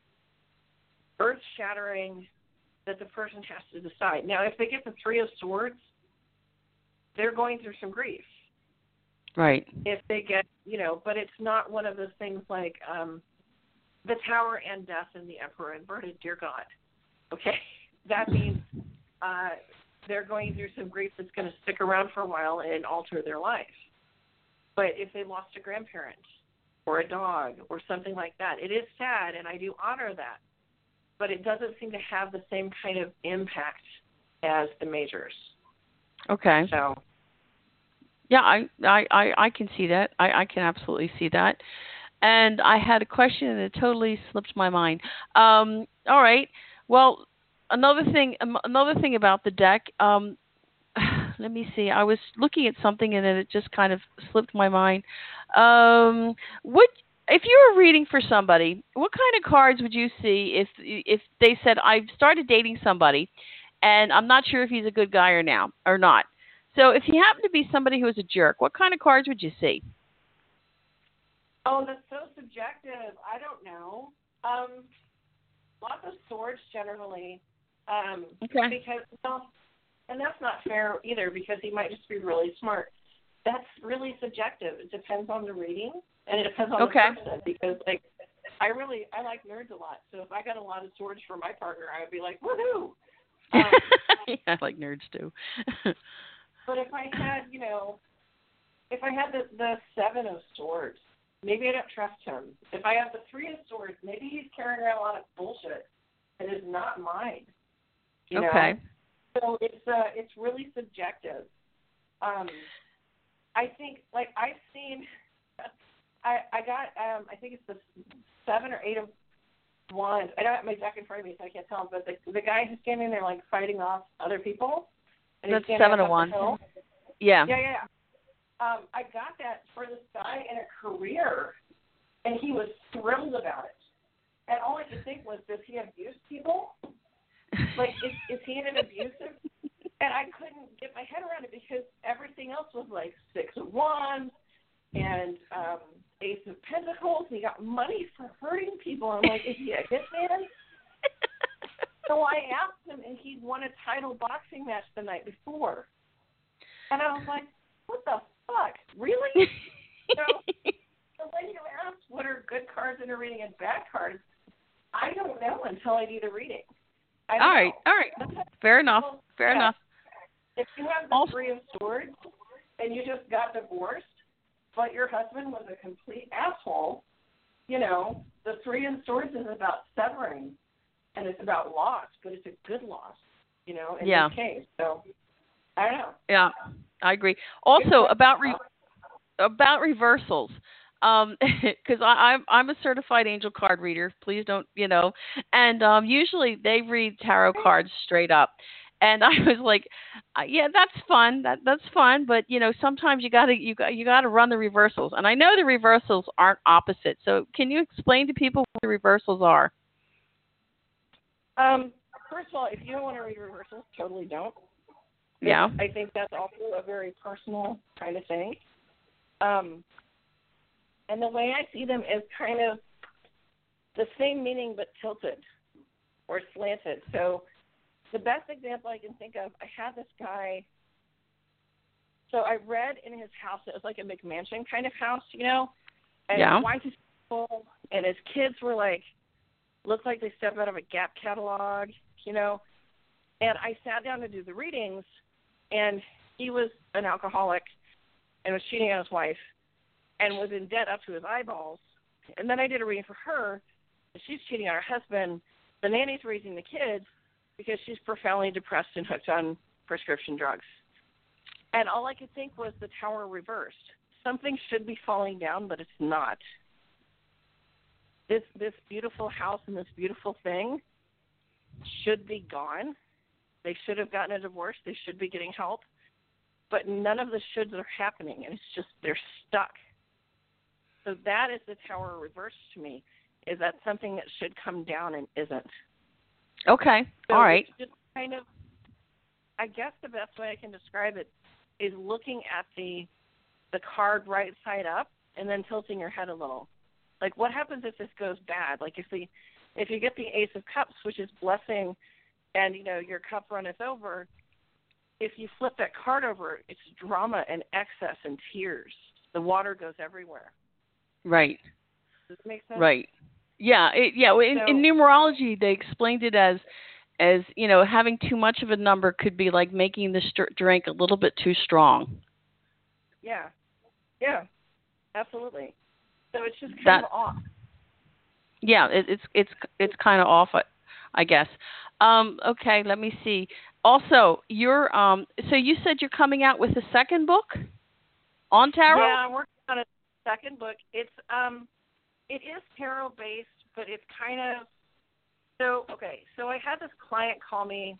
earth-shattering that the person has to decide. Now, if they get the Three of Swords, they're going through some grief. Right. If they get, you know, but it's not one of those things like um, the Tower and Death and the Emperor inverted, dear God. Okay? That means uh, they're going through some grief that's going to stick around for a while and alter their life. But if they lost a grandparent or a dog or something like that, it is sad, and I do honor that. But it doesn't seem to have the same kind of impact as the majors. Okay. So, yeah, I, I, I, I can see that. I, I can absolutely see that. And I had a question and it totally slipped my mind. Um, all right. Well, another thing, another thing about the deck. Um, let me see. I was looking at something and then it just kind of slipped my mind. Um, what if you were reading for somebody? What kind of cards would you see if if they said I've started dating somebody, and I'm not sure if he's a good guy or now or not? So if you happen to be somebody who is a jerk, what kind of cards would you see? Oh, that's so subjective. I don't know. Um, lots of swords generally. Um, okay. Because, well, and that's not fair either because he might just be really smart. That's really subjective. It depends on the reading, and it depends on okay. the person because, like, I really, I like nerds a lot. So if I got a lot of swords for my partner, I would be like, woohoo! Um, yeah, I like nerds too. But if I had, you know, if I had the, the Seven of Swords, maybe I don't trust him. If I have the Three of Swords, maybe he's carrying around a lot of bullshit that is not mine. You okay. know? So it's uh, it's really subjective. Um, I think, like, I've seen, I I got, um, I think it's the Seven or Eight of Wands. I don't have my deck in front of me, so I can't tell him, but the, the guy who's standing there, like, fighting off other people. And that's Seven of Wands. Yeah. Yeah, yeah, yeah. Um, I got that for this guy in a career, and he was thrilled about it. And all I could think was, does he abuse people? Like, is, is he in an abusive? And I couldn't get my head around it because everything else was like Six of Wands and um, Ace of Pentacles. And he got money for hurting people. I'm like, is he a hitman? So I asked him, and he'd won a title boxing match the night before. And I was like, what the fuck? Really? so, so when you ask what are good cards in a reading and bad cards, I don't know until I do the reading. I don't all right, know. all right. Fair enough. Fair yeah. enough. If you have the also, Three of Swords and you just got divorced, but your husband was a complete asshole, you know, the Three of Swords is about severing, and it's about loss, but it's a good loss, you know, in yeah. this case. So, I don't know. Yeah, I agree. Also, about re- about reversals. Um, because I'm I'm a certified angel card reader. Please don't, you know. And um, usually they read tarot cards straight up. And I was like, uh, yeah, that's fun. That that's fun. But you know, sometimes you gotta you got you gotta run the reversals. And I know the reversals aren't opposite. So can you explain to people what the reversals are? Um, first of all, if you don't want to read reversals, totally don't. Yeah. I think that's also a very personal kind of thing. Um. And the way I see them is kind of the same meaning but tilted or slanted. So the best example I can think of, I had this guy, so I read in his house, it was like a McMansion kind of house, you know, and yeah. white people, and his kids were like, looked like they stepped out of a Gap catalog, you know. And I sat down to do the readings, and he was an alcoholic and was cheating on his wife and was in debt up to his eyeballs. And then I did a reading for her, and she's cheating on her husband. The nanny's raising the kids because she's profoundly depressed and hooked on prescription drugs. And all I could think was the tower reversed. Something should be falling down, but it's not. This this beautiful house and this beautiful thing should be gone. They should have gotten a divorce. They should be getting help. But none of the shoulds are happening, and it's just they're stuck. So that is the tower reversed to me, is that something that should come down and isn't. Okay, so all right. It's just kind of, I guess the best way I can describe it is looking at the the card right side up and then tilting your head a little. Like, what happens if this goes bad? Like, if the if you get the Ace of Cups, which is blessing, and, you know, your cup runneth over, if you flip that card over, it's drama and excess and tears. The water goes everywhere. Right. Does it make sense? Right. Yeah. It, yeah. In, so, in numerology, they explained it as, as you know, having too much of a number could be like making the st- drink a little bit too strong. Yeah. Yeah. Absolutely. So it's just kind that, of off. Yeah. It, it's it's it's kind of off, I, I guess. Um, okay. Let me see. Also, you're um. So you said you're coming out with a second book on tarot? Yeah, I'm working on a second book. It's um, it is tarot based, but it's kind of so okay. So I had this client call me,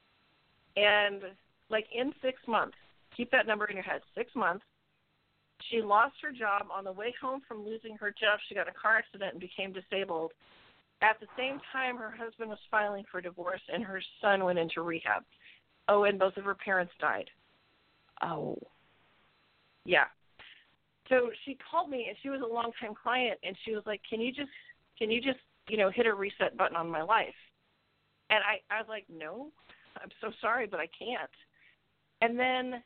and like in six months, keep that number in your head. Six months, she lost her job. On the way home from losing her job, she got in a car accident and became disabled. At the same time, her husband was filing for divorce, and her son went into rehab. Oh, and both of her parents died. Oh. Yeah. So she called me, and she was a longtime client, and she was like, "Can you just, can you just, you know, hit a reset button on my life?" And I, I was like, "No, I'm so sorry, but I can't." And then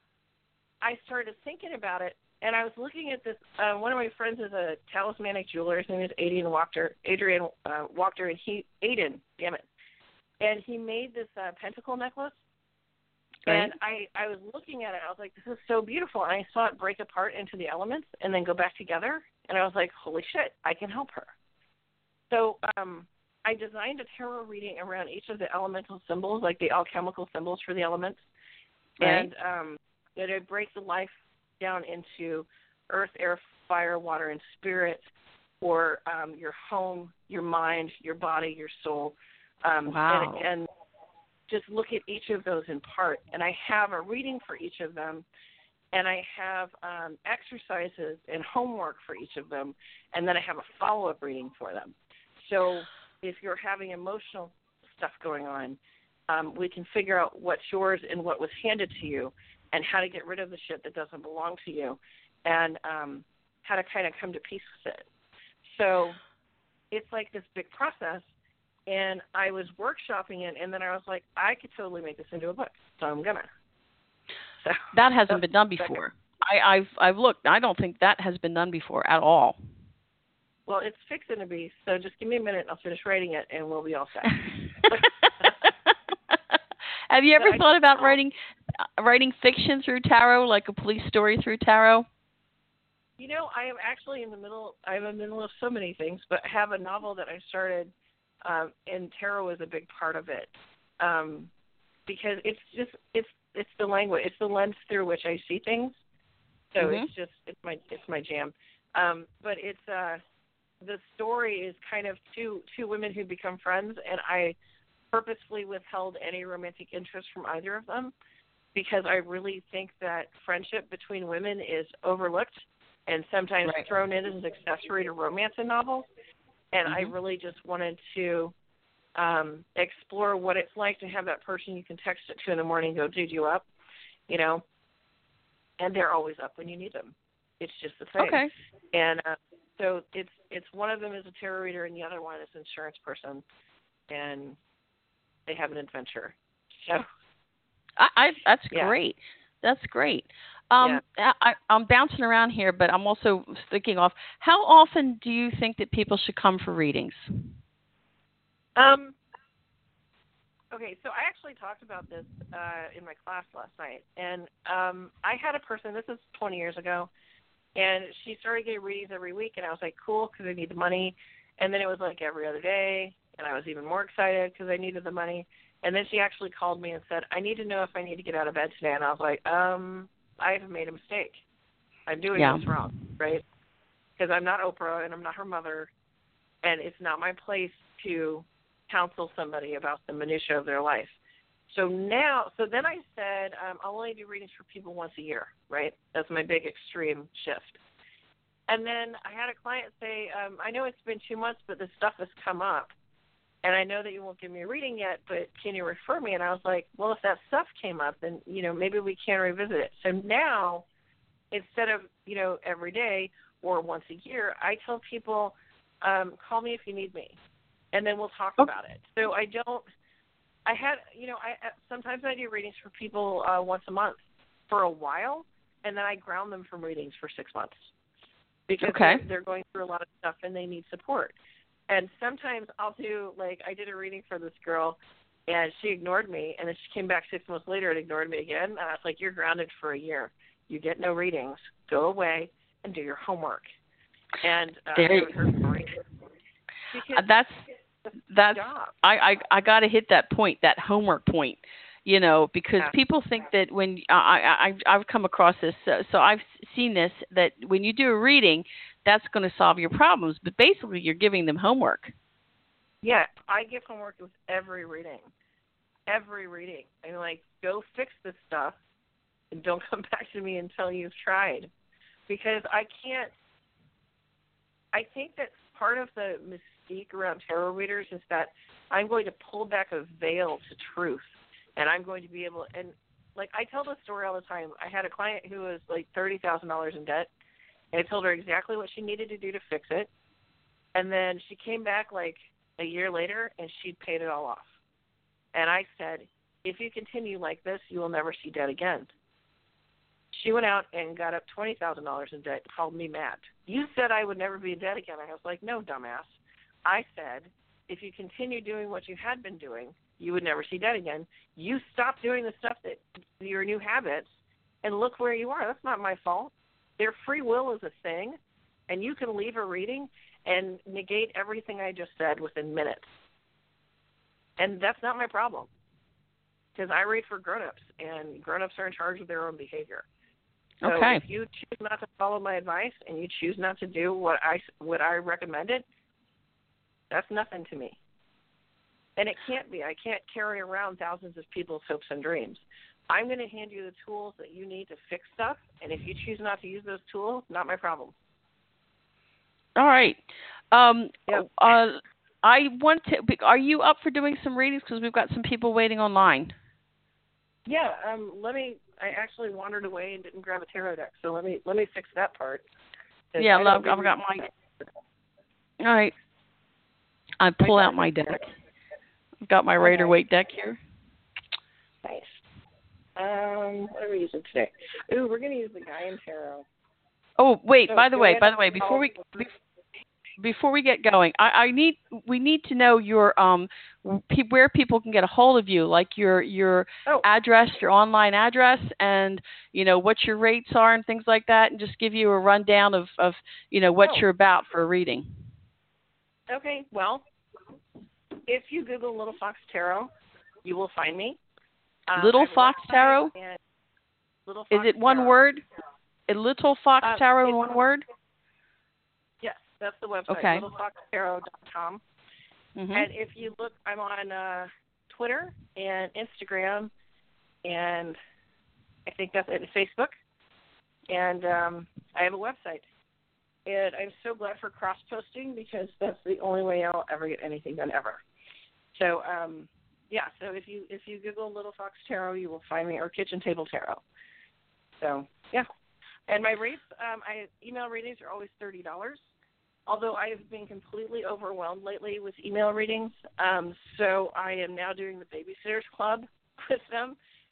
I started thinking about it, and I was looking at this. Uh, one of my friends is a talismanic jeweler. His name is Adrian Wachter. Adrian uh, Wachter, and he, Aiden, damn it, and he made this uh, pentacle necklace. Right. And I, I was looking at it. I was like, this is so beautiful. And I saw it break apart into the elements and then go back together. And I was like, holy shit, I can help her. So um, I designed a tarot reading around each of the elemental symbols, like the alchemical symbols for the elements. Right. And um, that I break the life down into earth, air, fire, water, and spirit, or um, your home, your mind, your body, your soul. Um, wow. And, and just look at each of those in part. And I have a reading for each of them, and I have um, exercises and homework for each of them, and then I have a follow-up reading for them. So if you're having emotional stuff going on, um, we can figure out what's yours and what was handed to you, and how to get rid of the shit that doesn't belong to you, and um, how to kind of come to peace with it. So it's like this big process. And I was workshopping it, and then I was like, I could totally make this into a book, so I'm gonna. So that hasn't been done before. I, I've I've looked. I don't think that has been done before at all. Well, it's fixing to be. So just give me a minute, and I'll finish writing it, and we'll be all set. Have you ever I, thought about writing uh, writing fiction through tarot, like a police story through tarot? You know, I am actually in the middle. I'm in the middle of so many things, but I have a novel that I started. Um, and tarot is a big part of it, um, because it's just it's it's the language, it's the lens through which I see things. So mm-hmm. it's just it's my it's my jam. Um, but it's uh, the story is kind of two two women who become friends, and I purposefully withheld any romantic interest from either of them because I really think that friendship between women is overlooked and sometimes right. thrown in as an accessory to romance in novels. And mm-hmm. I really just wanted to um, explore what it's like to have that person you can text at two in the morning and go, dude, you up? You know? And they're always up when you need them. It's just the thing. Okay. And uh, so it's it's one of them is a tarot reader and the other one is an insurance person. And they have an adventure. So I, I that's yeah. great. That's great. Um, yeah. I, I'm bouncing around here, but I'm also thinking off. How often do you think that people should come for readings? Um. Okay, so I actually talked about this uh, in my class last night, and um, I had a person. This is twenty years ago, and she started getting readings every week, and I was like, cool, because I need the money. And then it was like every other day, and I was even more excited because I needed the money. And then she actually called me and said, I need to know if I need to get out of bed today. And I was like, um, I have made a mistake. I'm doing yeah. this wrong, right? Because I'm not Oprah, and I'm not her mother, and it's not my place to counsel somebody about the minutia of their life. So now, so then I said, um, I'll only do readings for people once a year, right? That's my big extreme shift. And then I had a client say, um, I know it's been two months, but this stuff has come up. And I know that you won't give me a reading yet, but can you refer me? And I was like, well, if that stuff came up, then, you know, maybe we can revisit it. So now, instead of, you know, every day or once a year, I tell people, um, call me if you need me, and then we'll talk okay. about it. So I don't, I had, you know, I sometimes I do readings for people uh, once a month for a while, and then I ground them from readings for six months. Because okay. they're, they're going through a lot of stuff and they need support. And sometimes I'll do, like, I did a reading for this girl, and she ignored me, and then she came back six months later and ignored me again. And I was like, you're grounded for a year. You get no readings. Go away and do your homework. And uh, there you her story. Uh, that's that's I I, I got to hit that point, that homework point. You know, because yeah. people think that when I, I, I've come across this, uh, so I've seen this, that when you do a reading, that's going to solve your problems. But basically, you're giving them homework. Yeah, I give homework with every reading. Every reading. I'm like, go fix this stuff and don't come back to me until you've tried. Because I can't, I think that part of the mystique around tarot readers is that I'm going to pull back a veil to truth. And I'm going to be able, and like I tell this story all the time. I had a client who was like thirty thousand dollars in debt, and I told her exactly what she needed to do to fix it. And then she came back like a year later, and she'd paid it all off. And I said, if you continue like this, you will never see debt again. She went out and got up twenty thousand dollars in debt and called me mad. You said I would never be in debt again. I was like, no, dumbass. I said, if you continue doing what you had been doing, you would never see debt again. You stop doing the stuff that your new habits, and look where you are. That's not my fault. Their free will is a thing, and you can leave a reading and negate everything I just said within minutes. And that's not my problem, because I read for grown-ups, and grown-ups are in charge of their own behavior. So okay. if you choose not to follow my advice and you choose not to do what I, what I recommended, that's nothing to me. And it can't be. I can't carry around thousands of people's hopes and dreams. I'm going to hand you the tools that you need to fix stuff, and if you choose not to use those tools, not my problem. All right. Um, yep. uh, I want to. Are you up for doing some readings? Because we've got some people waiting online. Yeah. Um. Let me. I actually wandered away and didn't grab a tarot deck, so let me let me fix that part. Yeah, I've, I've got my. All right. I pull out my deck. I've got my Rider Waite deck here. Nice. Um, what are we using today? Ooh, we're going to use the Gaian Tarot. Oh, wait, so, by the way, by the way, before we before we get going, I, I need we need to know your um pe- where people can get a hold of you, like your your oh. address, your online address, and you know what your rates are and things like that, and just give you a rundown of, of you know what oh. you're about for a reading. Okay, well, if you Google Little Fox Tarot, you will find me. Um, Little Fox Tarot? Little Fox Is it one Tarot. word? A Little Fox uh, Tarot in one word? Yes, that's the website, okay. little fox tarot dot com. Mm-hmm. And if you look, I'm on uh, Twitter and Instagram, and I think that's it, Facebook. And um, I have a website. And I'm so glad for cross-posting, because that's the only way I'll ever get anything done ever. So, um, yeah, so if you if you Google Little Fox Tarot, you will find me, or Kitchen Table Tarot. So, yeah. And my rates, um, I email readings are always thirty dollars, although I have been completely overwhelmed lately with email readings. Um, so I am now doing the Babysitters Club with them.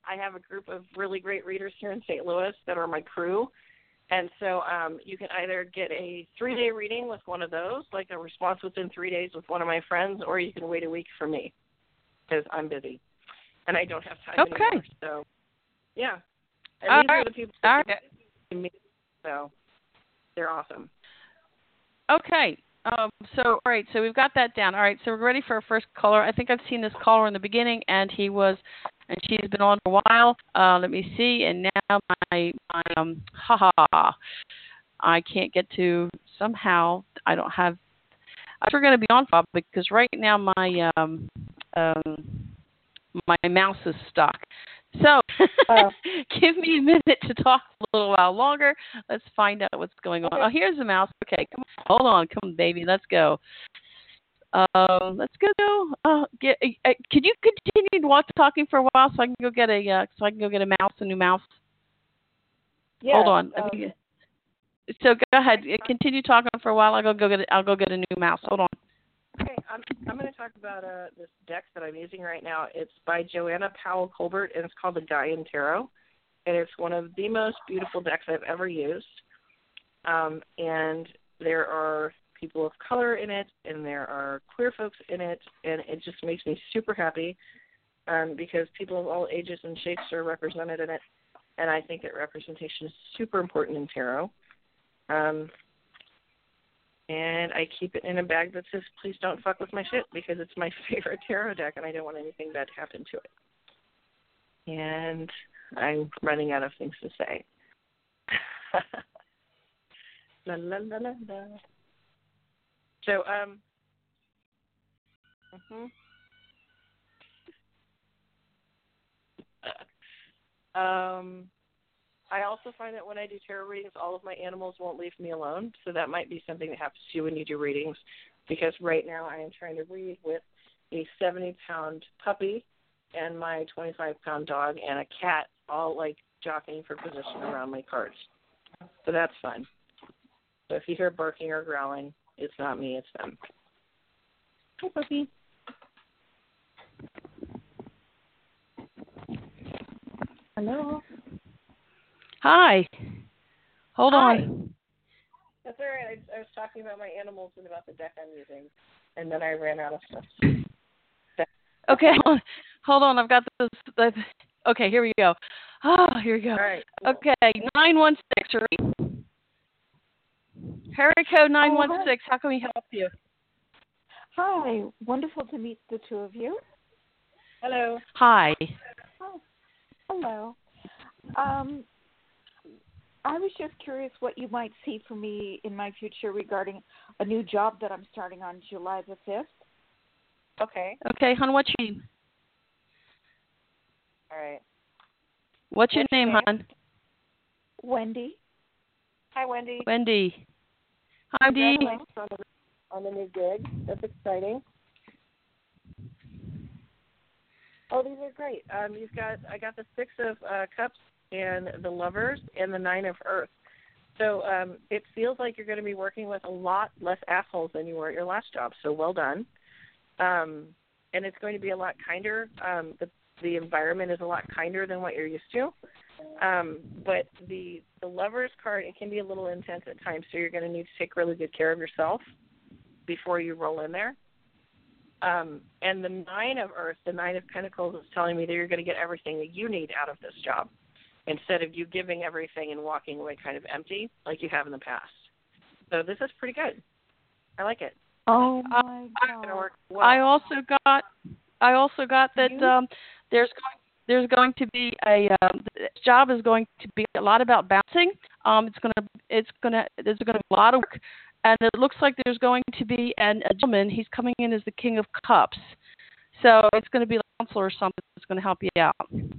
I have a group of really great readers here in Saint Louis that are my crew. And so um, you can either get a three-day reading with one of those, like a response within three days with one of my friends, or you can wait a week for me because I'm busy and I don't have time Okay. anymore. So, yeah. And All these right. are the people All that right. me, so they're awesome. Okay. Um, so, all right. So we've got that down. All right. So we're ready for our first caller. I think I've seen this caller in the beginning, and he was, and she's been on for a while. Uh, let me see. And now my, my um, ha ha, I can't get to somehow. I don't have. I we're going to be on Bob because right now my um, um, my mouse is stuck. So Oh. give me a minute to talk a little while longer. Let's find out what's going on. Okay. Oh, here's the mouse. Okay, come on. Hold on. Come on, baby. Let's go. Uh, let's go. Uh, get. Uh, could you continue to watch talking for a while so I can go get a uh, so I can go get a mouse, a new mouse? Yeah, Hold on. um, Let me, so go ahead. Continue talking for a while. I'll go, go get. A, I'll go get a new mouse. Hold on. Okay, I'm I'm going to talk about uh, this deck that I'm using right now. It's by Joanna Powell Colbert, and it's called the Gaian Tarot, and it's one of the most beautiful decks I've ever used. Um, and there are people of color in it, and there are queer folks in it, and it just makes me super happy um, because people of all ages and shapes are represented in it, and I think that representation is super important in tarot. Um, And I keep it in a bag that says, please don't fuck with my shit, because it's my favorite tarot deck, and I don't want anything bad to happen to it. And I'm running out of things to say. la, la, la, la, la. So, um, mm-hmm. um, I also find that when I do tarot readings, all of my animals won't leave me alone. So that might be something that happens to you when you do readings, because right now I am trying to read with a seventy-pound puppy and my twenty-five pound dog and a cat all, like, jockeying for position around my cards. So that's fun. So if you hear barking or growling, it's not me, it's them. Hi, puppy. Hello. Hi. Hold Hi. on. That's all right. I, I was talking about my animals and about the deck I'm using, and then I ran out of stuff. Okay, hold on. Hold on. I've got this. this okay, here we go. Oh, here we go. All right. Cool. Okay, nine one six. Right? Area code nine one six. How can we help you? Hi. Wonderful to meet the two of you. Hello. Hi. Oh, hello. Um, I was just curious what you might see for me in my future regarding a new job that I'm starting on July the fifth. Okay. Okay, hon, what's your name? All right. What's your What's your name, name? hon? Wendy. Hi, Wendy. Wendy. Hi, Dee. Congratulations on the, on the new gig. That's exciting. Oh, these are great. Um, you've got I got the Six of uh, Cups and the Lovers and the Nine of Earth. So um, it feels like you're going to be working with a lot less assholes than you were at your last job. So well done. Um, and it's going to be a lot kinder. Um, the the environment is a lot kinder than what you're used to. Um, but the the Lovers card, it can be a little intense at times. So you're going to need to take really good care of yourself before you roll in there. Um, and the Nine of Earth, the Nine of Pentacles, is telling me that you're going to get everything that you need out of this job, instead of you giving everything and walking away kind of empty like you have in the past. So this is pretty good. I like it. Oh Uh, my It's going to God. work well. I also got. I also got that You? um, there's going there's going to be a um, this job is going to be a lot about bouncing. Um, it's gonna it's gonna there's going to be a lot of work, and it looks like there's going to be an, a gentleman. He's coming in as the King of Cups, so it's going to be a counselor or something that's going to help you out.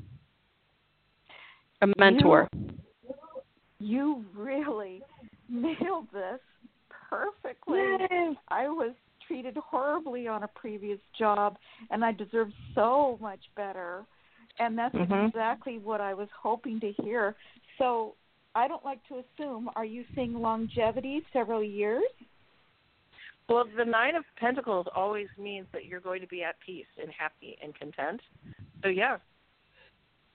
A mentor. You, you really nailed this perfectly. Yay. I was treated horribly on a previous job, and I deserve so much better. And that's Mhm. exactly what I was hoping to hear. So I don't like to assume, are you seeing longevity, several years? Well, the Nine of Pentacles always means that you're going to be at peace and happy and content. So, yeah.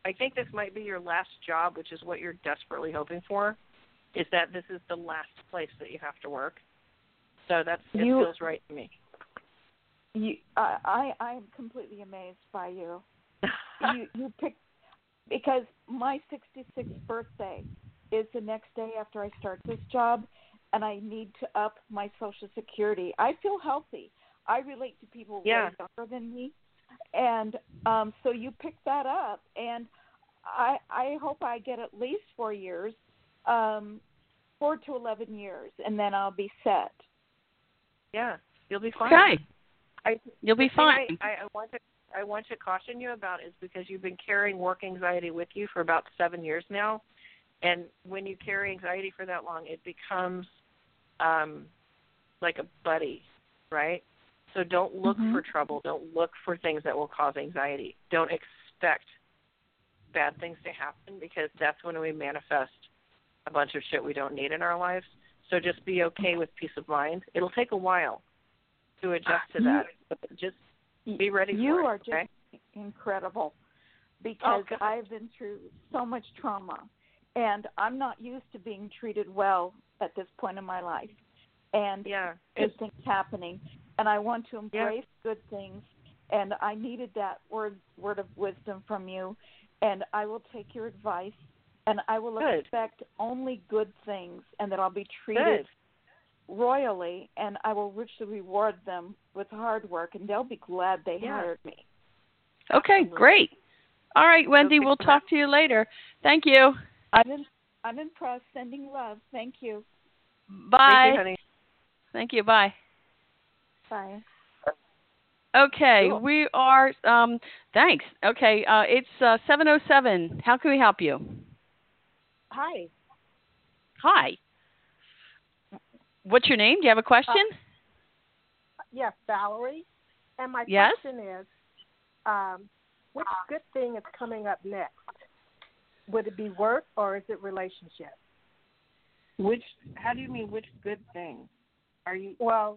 I think this might be your last job, which is what you're desperately hoping for, is that this is the last place that you have to work. So that's it You- feels right to me. You, I, I, I am completely amazed by you. you, you picked because my sixty-sixth birthday is the next day after I start this job, and I need to up my Social Security. I feel healthy. I relate to people Yeah. way younger than me, and um, so you picked that up, and I, I hope I get at least four years, um, four to eleven years, and then I'll be set. Yeah, you'll be fine. Okay. I, You'll be the thing fine. I, I, I want to I want to caution you about is because you've been carrying work anxiety with you for about seven years now, and when you carry anxiety for that long, it becomes um, like a buddy, right? So don't look Mhm. for trouble. Don't look for things that will cause anxiety. Don't expect bad things to happen because that's when we manifest a bunch of shit we don't need in our lives. So just be okay with peace of mind. It'll take a while to adjust to that, but just be ready you for it. are just okay? incredible because Oh, good. I've been through so much trauma, and I'm not used to being treated well at this point in my life, and Yeah. good It's, things happening, and I want to Yeah. embrace good things, and I needed that word word of wisdom from you, and I will take your advice, and I will Good. expect only good things, and that I'll be treated good. royally, and I will richly reward them with hard work, and they'll be glad they Yeah. hired me. Okay, Absolutely. great. All right, Wendy, Okay, we'll so talk to you later. Thank you. I'm in, I'm impressed. Sending love. Thank you. Bye. Thank you, honey. Thank you. Bye. Bye. Okay, Cool. we are. Um, thanks. Okay, uh, it's uh, seven oh seven. How can we help you? Hi. Hi. What's your name? Do you have a question? Yes, Valerie. And my Yes? question is, um, which good thing is coming up next? Would it be work or is it relationship? Which? How do you mean? Which good thing? Are you? Well,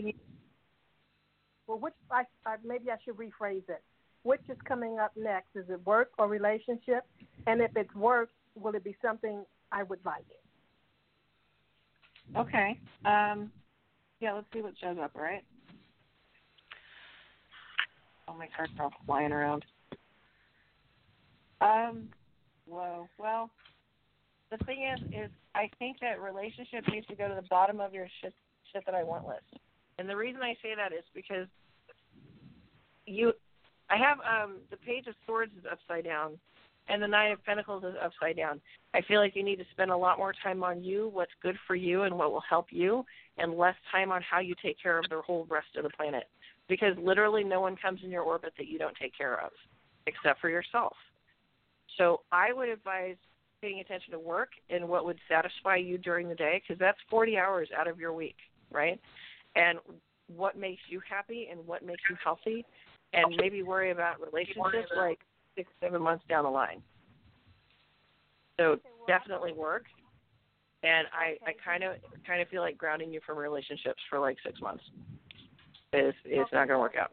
well, which I, I maybe I should rephrase it. Which is coming up next? Is it work or relationship? And if it's work, will it be something I would like? Okay. Um. Yeah. Let's see what shows up. All right. Oh, my cards are all flying around. Um. Whoa. Well, the thing is, is I think that relationship needs to go to the bottom of your shit, shit that I want list. And the reason I say that is because you, I have um, the Page of Swords is upside down, and the Nine of Pentacles is upside down. I feel like you need to spend a lot more time on you, what's good for you, and what will help you, and less time on how you take care of the whole rest of the planet. Because literally no one comes in your orbit that you don't take care of, except for yourself. So I would advise paying attention to work and what would satisfy you during the day, because that's forty hours out of your week, right? And what makes you happy and what makes you healthy, and maybe worry about relationships like six, seven months down the line. So definitely work. And I, I kind of kind of feel like grounding you from relationships for like six months is is not going to work out.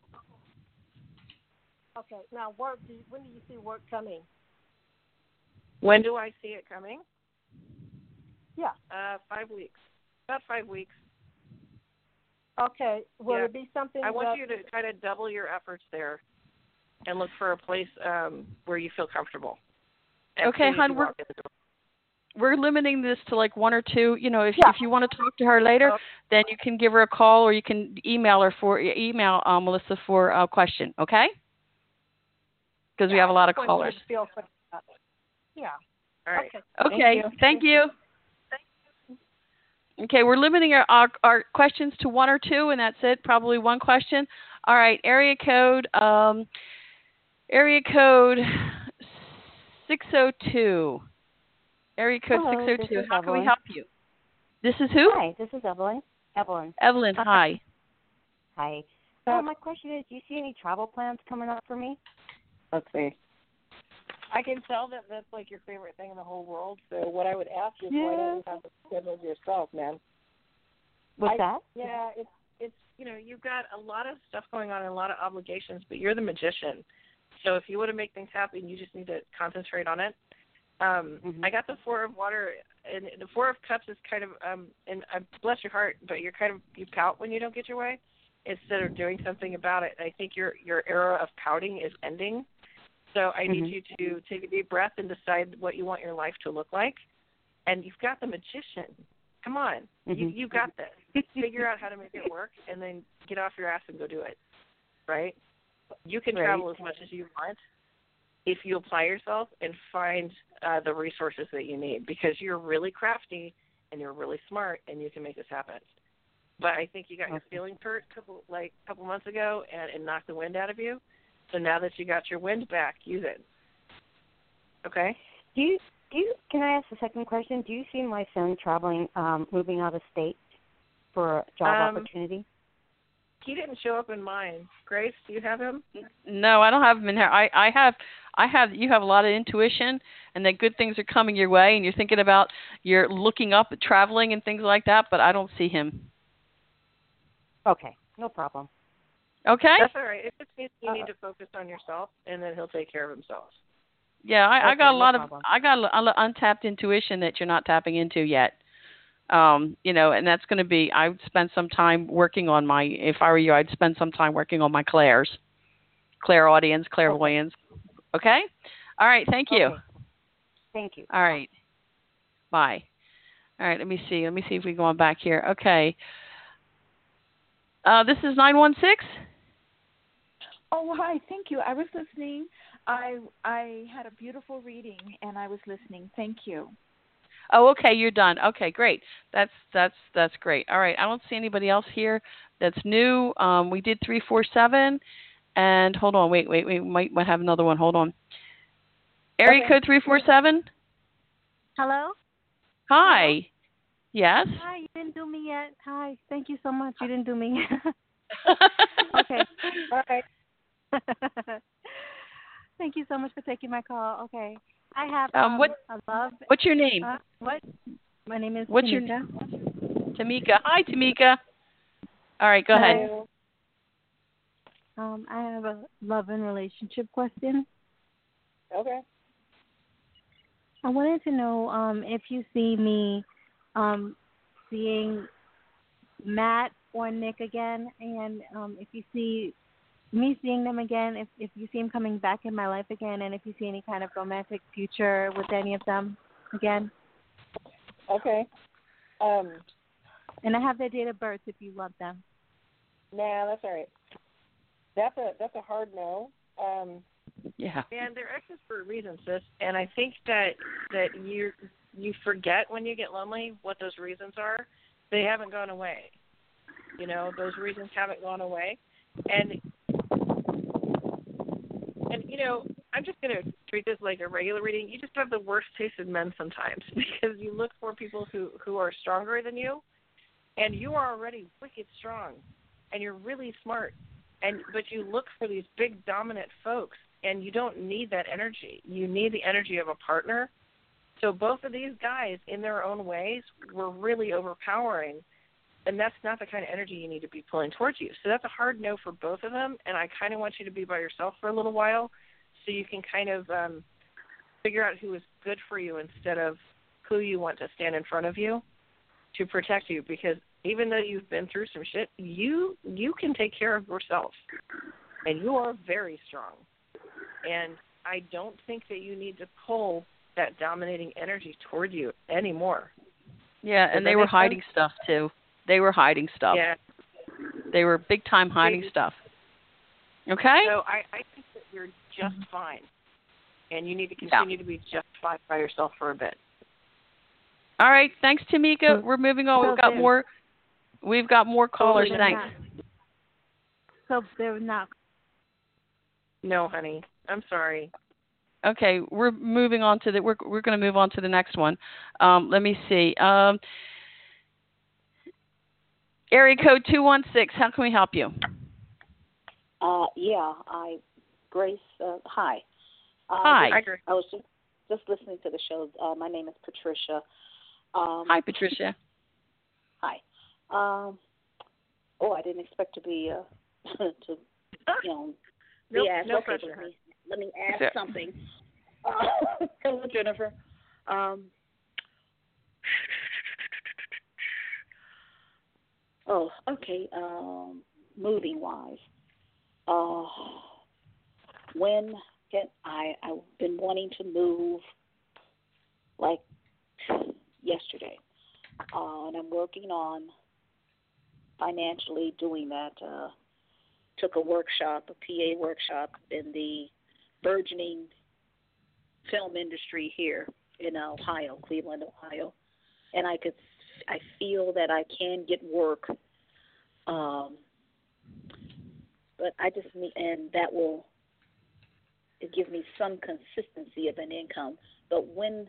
Okay. Now, work. Do you, when do you see work coming? When do I see it coming? Yeah. Uh, five weeks. About five weeks. Okay. Will Yeah. it be something I want that, you to kind of double your efforts there and look for a place um, where you feel comfortable. as Okay, soon as hon, you we're walk in the door. we're limiting this to like one or two. You know, if Yeah. if you want to talk to her later, Oh. then you can give her a call or you can email her for email uh, Melissa for a question. Okay? Because we yeah, have a lot I of just want to callers. get a feel for that. Yeah. All right. Okay. Okay. Thank you. Thank you. Okay, we're limiting our, our our questions to one or two, and that's it. Probably one question. All right. Area code. Um, area code six oh two. Area code Hello, six oh this two. is How can we Evelyn. help you? This is who? Hi, this is Evelyn. Evelyn. Evelyn. Hi. Hi. So my question is, do you see any travel plans coming up for me? Let's see. I can tell that that's like your favorite thing in the whole world. So what I would ask is, why don't you have it scheduled yourself, man? What's I- that? Yeah, it's it's you know you've got a lot of stuff going on and a lot of obligations, but you're the magician. So if you want to make things happen, you just need to concentrate on it. Um, Mm-hmm. I got the Four of Water, and the Four of Cups is kind of, um, and uh, bless your heart, but you're kind of, you pout when you don't get your way instead of doing something about it. I think your your era of pouting is ending. So I need Mm-hmm. you to take a deep breath and decide what you want your life to look like. And you've got the Magician. Come on. Mm-hmm. You, you got this. Figure out how to make it work and then get off your ass and go do it. Right? You can Right. travel as much as you want if you apply yourself and find uh, the resources that you need, because you're really crafty and you're really smart and you can make this happen. But I think you got your feelings hurt a couple, like a couple months ago and it knocked the wind out of you. So now that you got your wind back, use it. Okay? Do you, do you, can I ask a second question? Do you see my son traveling, um, moving out of state for a job Um, opportunity? He didn't show up in mine. Grace, do you have him? No, I don't have him in here. I, I have, I have. You have a lot of intuition, and that good things are coming your way, and you're thinking about, you're looking up at traveling and things like that. But I don't see him. Okay, no problem. Okay. That's all right. It just means you Uh, need to focus on yourself, and then he'll take care of himself. Yeah, I, I Okay, got a no lot problem. of, I got a lot of untapped intuition that you're not tapping into yet. Um, you know, and that's going to be, I would spend some time working on my, if I were you, I'd spend some time working on my clairs, clairaudience, clairvoyance. Okay? All right, thank you. Okay. Thank you. All right. Bye. All right, let me see. Let me see if we go on back here. Okay. Uh, this is nine one six. Oh, hi. Thank you. I was listening. I I had a beautiful reading, and I was listening. Thank you. Oh, okay, you're done. Okay, great. That's that's that's great. All right, I don't see anybody else here that's new. Um, we did three four seven, and hold on, wait, wait, wait. We might might have another one. Hold on. Area Okay. code three four seven. Hello? Hi. Yes. Hi, you didn't do me yet. Hi, thank you so much. You didn't do me. Okay. All right. Thank you so much for taking my call. Okay. I have Um, um, what- a love. What's your name? Uh, what? My name is What's your Tamika. Tamika. Hi, Tamika. All right, go ahead. Um, I have a love and relationship question. Okay. I wanted to know um, if you see me um, seeing Matt or Nick again, and um, if you see me seeing them again, if if you see them coming back in my life again, and if you see any kind of romantic future with any of them again. Okay. Um, And I have their date of birth if you want them. nah, that's all right. That's a that's a hard no. Um, Yeah. and they're exes for a reason, sis. And I think that that you you forget when you get lonely what those reasons are. They haven't gone away. You know, those reasons haven't gone away. And and you know, I'm just gonna treat this like a regular reading. You just have the worst taste in men sometimes because you look for people who who are stronger than you, and you are already wicked strong, and you're really smart, and but you look for these big dominant folks, and you don't need that energy. You need the energy of a partner. So both of these guys, in their own ways, were really overpowering, and that's not the kind of energy you need to be pulling towards you. So that's a hard no for both of them, and I kind of want you to be by yourself for a little while so you can kind of um, figure out who is good for you instead of who you want to stand in front of you to protect you, because even though you've been through some shit, you you can take care of yourself, and you are very strong. And I don't think that you need to pull that dominating energy toward you anymore. Yeah, Does and that they were make hiding sense? stuff too. They were hiding stuff. Yeah. They were big time hiding Maybe. stuff. Okay? So I, I think that you're just fine, and you need to continue to be just fine by yourself for a bit. All right. Thanks, Tamika. We're moving on. We've got Okay. more. We've got more callers. they're Thanks. not- So they're not. No, honey. I'm sorry. Okay, we're moving on to the. We're we're going to move on to the next one. Um, let me see. Um, area code two one six. How can we help you? Uh, yeah, I, Grace, uh, hi. Uh, Hi. I agree. I was just, just listening to the show. Uh, my name is Patricia. Um, Hi, Patricia. Hi. Um, oh, I didn't expect to be, uh, to, you know, Nope, be asked. no Okay, pressure. let me, let me ask So- something. Uh, hello, Jennifer. Um, oh, okay. Um, moving wise, uh, when can I? I've been wanting to move like yesterday, uh, and I'm working on financially doing that. Uh, took a workshop, a P A workshop in the burgeoning film industry here in Ohio, Cleveland, Ohio, and I could, I feel that I can get work, um, but I just need, and that will give me some consistency of an income. But when,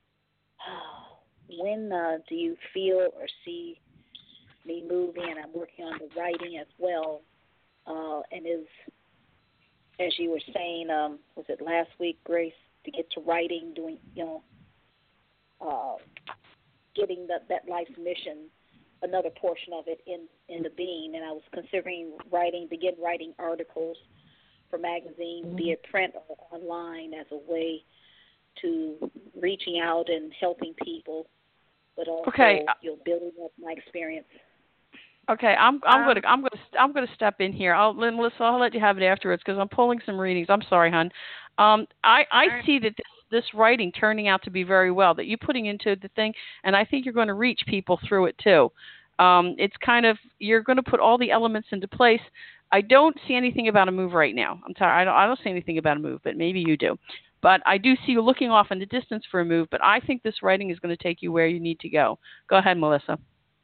when uh, do you feel or see me moving? And I'm working on the writing as well, uh, and is, as you were saying, um, was it last week, Grace? To get to writing, doing, you know, uh, getting that that life's mission, another portion of it in, in the being. And I was considering writing, begin writing articles for magazines, mm-hmm. be it print or online, as a way to reaching out and helping people, but also okay. you know, building up my experience. Okay, I'm I'm Um, gonna I'm gonna I'm gonna step in here. I'll Melissa, I'll let you have it afterwards because I'm pulling some readings. I'm sorry, hon. Um, I I right. see that this, this writing turning out to be very well. That you putting into the thing, and I think you're going to reach people through it too. Um, it's kind of you're going to put all the elements into place. I don't see anything about a move right now. I'm sorry, I don't I don't see anything about a move, but maybe you do. But I do see you looking off in the distance for a move. But I think this writing is going to take you where you need to go. Go ahead, Melissa.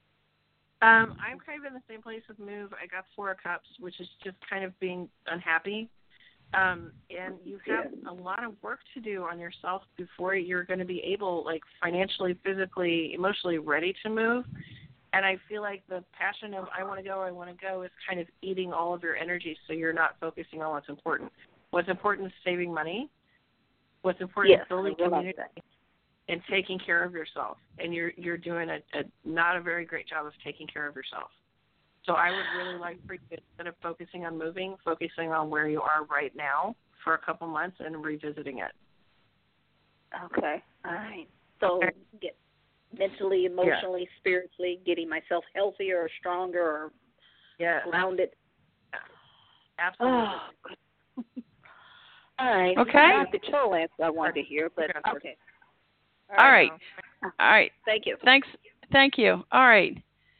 Um, I'm kind of in the same place with move. I got Four of Cups, which is just kind of being unhappy. Um, and you have a lot of work to do on yourself before you're going to be able, like financially, physically, emotionally ready to move. And I feel like the passion of I want to go, I want to go is kind of eating all of your energy, so you're not focusing on what's important. What's important is saving money. What's important yes, is building community and taking care of yourself. And you're you're doing a, a not a very great job of taking care of yourself. So I would really like for you, instead of focusing on moving, focusing on where you are right now for a couple months and revisiting it. Okay. All right. So get mentally, emotionally, yeah. spiritually, getting myself healthier or stronger or yeah. grounded. Absolutely. Oh. All right. Okay. Not the total answer I wanted to hear, but okay. All right. All right. All right. Thank you. Thanks. Thank you. All right.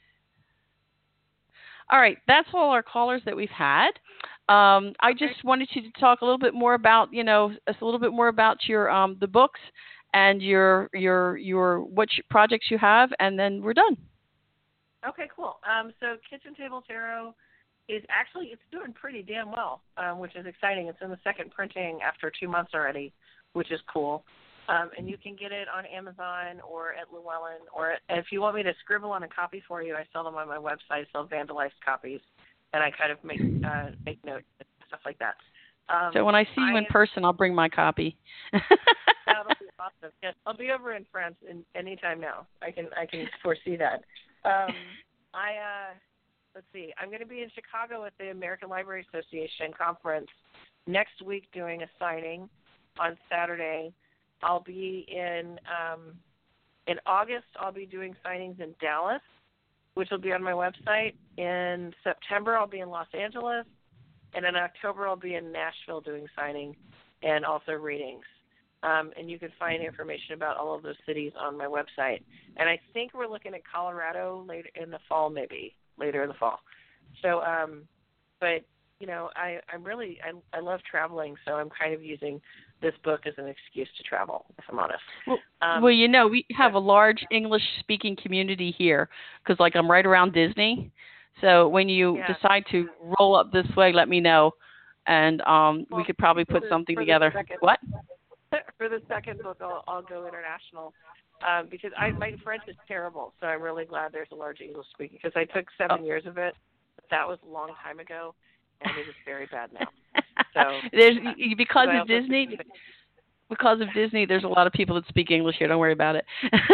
All right. That's all our callers that we've had. Um, I okay. just wanted you to talk a little bit more about, you know, a little bit more about your um, the books and your your your what you, projects you have, and then we're done. Okay. Cool. Um, so Kitchen Table Tarot is actually it's doing pretty damn well, um, which is exciting. It's in the second printing after two months already, which is cool. Um, and you can get it on Amazon or at Llewellyn, or at, if you want me to scribble on a copy for you, I sell them on my website. I sell vandalized copies, and I kind of make uh, make notes and stuff like that. Um, so when I see you in I, person, I'll bring my copy. That'll be awesome. Yes, I'll be over in France in, anytime now. I can I can foresee that. Um, I uh, let's see. I'm going to be in Chicago at the American Library Association conference next week doing a signing on Saturday. I'll be in um, in August. I'll be doing signings in Dallas, which will be on my website. In September, I'll be in Los Angeles, and in October, I'll be in Nashville doing signing and also readings. Um, and you can find information about all of those cities on my website. And I think we're looking at Colorado later in the fall, maybe later in the fall. So, um, but you know, I I'm really I I love traveling, so I'm kind of using this book as an excuse to travel, if I'm honest. Well, um, well you know, we have a large English-speaking community here because, like, I'm right around Disney. So when you yeah. decide to roll up this way, let me know, and um, well, we could probably put the, something together. Second, What? For the second book, I'll, I'll go international um, because I my French is terrible, so I'm really glad there's a large English-speaking because I took seven oh. years of it. But that was a long time ago, and it is very bad now. So there's because so of Disney. Because of Disney, there's a lot of people that speak English here. Don't worry about it.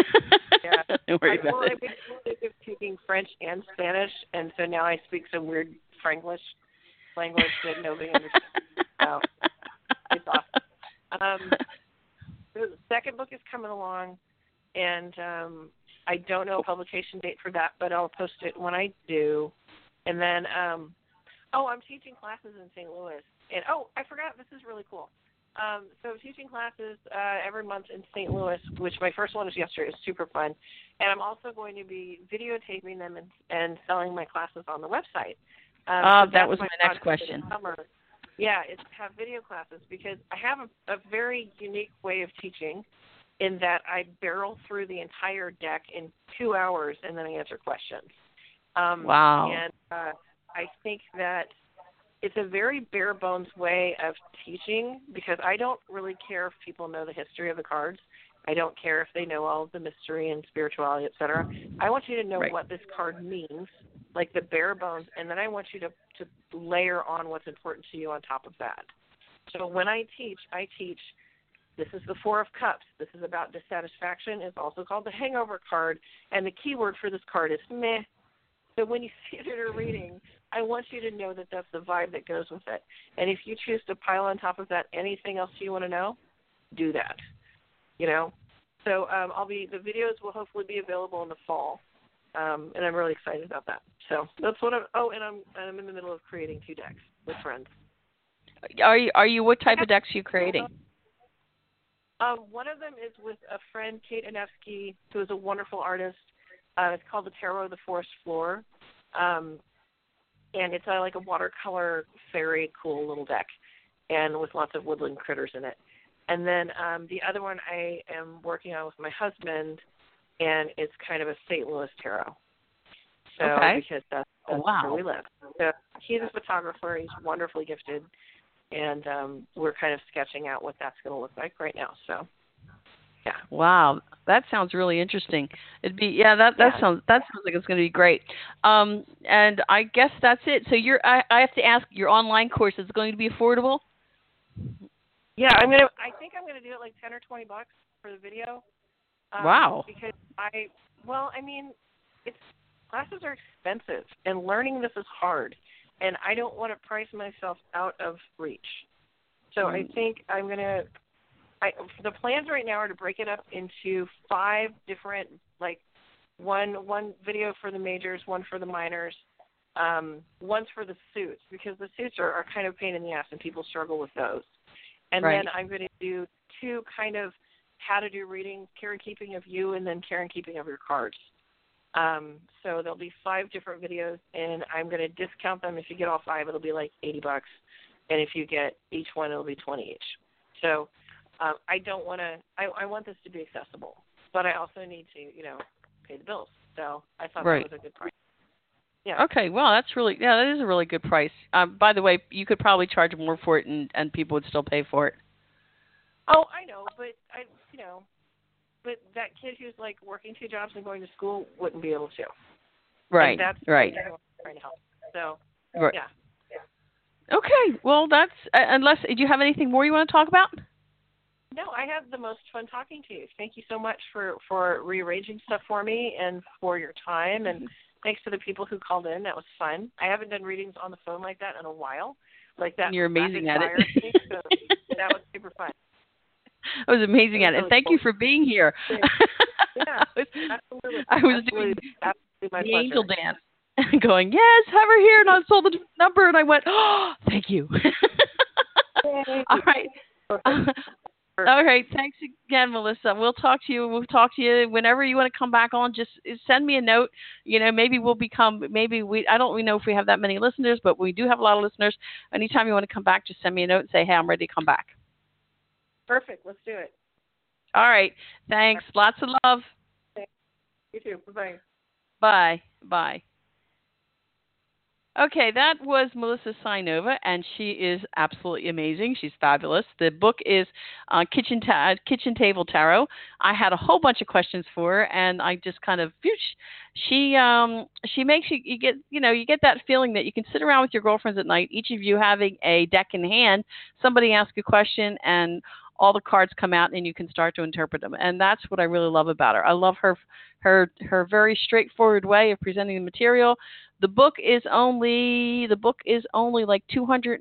yeah. Don't worry I, about well, it. I've been speaking French and Spanish, and so now I speak some weird Franglish language that nobody understands. So It's awesome. Um, the second book is coming along, and um, I don't know a publication date for that, but I'll post it when I do. And then, um, oh, I'm teaching classes in Saint Louis. And, oh, I forgot, this is really cool. Um, so I'm teaching classes uh, every month in Saint Louis, which my first one was yesterday. It was super fun. And I'm also going to be videotaping them and, and selling my classes on the website. Um, uh, so that was my my next project question. this summer. Yeah, it's to have video classes because I have a, a very unique way of teaching in that I barrel through the entire deck in two hours and then I answer questions. Um, wow. And uh, I think that it's a very bare bones way of teaching because I don't really care if people know the history of the cards. I don't care if they know all of the mystery and spirituality, et cetera. I want you to know right. what this card means, like the bare bones, and then I want you to, to layer on what's important to you on top of that. So when I teach, I teach this is the Four of Cups. This is about dissatisfaction. It's also called the Hangover card, and the key word for this card is meh. So when you see it in a reading, I want you to know that that's the vibe that goes with it. And if you choose to pile on top of that anything else you want to know, do that. You know? So um, I'll be the videos will hopefully be available in the fall, um, and I'm really excited about that. So that's what I'm. Oh, and I'm I'm in the middle of creating two decks with friends. Are you? Are you? What type of decks are you creating? Um, one of them is with a friend, Kate Anefsky, who is a wonderful artist. Uh, it's called the Tarot of the Forest Floor. Um, and it's uh, like a watercolor, very cool little deck, and with lots of woodland critters in it. And then um, the other one I am working on with my husband, and it's kind of a Saint Louis tarot. So okay. because that's, that's oh, wow. where we live. So he's a photographer. He's wonderfully gifted, and um, we're kind of sketching out what that's going to look like right now. So. Yeah. Wow, that sounds really interesting. It'd be yeah, that that yeah. sounds that sounds like it's going to be great. Um, and I guess that's it. So you're I, I have to ask, your online course is going to be affordable? Yeah, I'm gonna. I think I'm gonna do it like ten or twenty bucks for the video. Um, wow. Because I well, I mean, it's classes are expensive, and learning this is hard, and I don't want to price myself out of reach. So mm. I think I'm gonna. I, the plans right now are to break it up into five different, like one one video for the majors, one for the minors, um, one's for the suits, because the suits are, are kind of a pain in the ass and people struggle with those. And right. then I'm going to do two kind of how to do readings, care and keeping of you, and then care and keeping of your cards. Um, so there'll be five different videos, and I'm going to discount them. If you get all five, it'll be like eighty bucks, and if you get each one, it'll be twenty each. So Um, I don't want to. I, I want this to be accessible, but I also need to, you know, pay the bills. So I thought right. that was a good price. Yeah. Okay. Well, that's really yeah, that is a really good price. Um, by the way, you could probably charge more for it, and, and people would still pay for it. Oh, I know, but I, you know, but that kid who's like working two jobs and going to school wouldn't be able to. Right. And that's right. what I'm trying to help. So right. yeah. yeah. Okay. Well, that's uh, unless do you have anything more you want to talk about? No, I had the most fun talking to you. Thank you so much for, for rearranging stuff for me and for your time. And thanks to the people who called in. That was fun. I haven't done readings on the phone like that in a while. Like that. You're amazing at it. Thing, so that was super fun. I was amazing was at it. Really and thank cool. you for being here. Yeah, I was, absolutely. I was absolutely. doing absolutely my the pleasure. angel dance and going, yes, have her here. And I saw the number and I went, oh, thank you. All right. Uh, all right. Thanks again, Melissa. We'll talk to you. We'll talk to you whenever you want to come back on. Just send me a note. You know, maybe we'll become, maybe we, I don't really know if we have that many listeners, but we do have a lot of listeners. Anytime you want to come back, just send me a note and say, hey, I'm ready to come back. Perfect. Let's do it. All right. Thanks. Lots of love. Thanks. You too. Bye-bye. Bye. Bye. Okay, that was Melissa Sinova, and she is absolutely amazing. She's fabulous. The book is uh, Kitchen Ta- Kitchen Table Tarot. I had a whole bunch of questions for her, and I just kind of, she um, she makes you, you get, you know, you get that feeling that you can sit around with your girlfriends at night, each of you having a deck in hand. Somebody asks a question, and all the cards come out and you can start to interpret them. And that's what I really love about her. I love her her her very straightforward way of presenting the material. The book is only the book is only like two hundred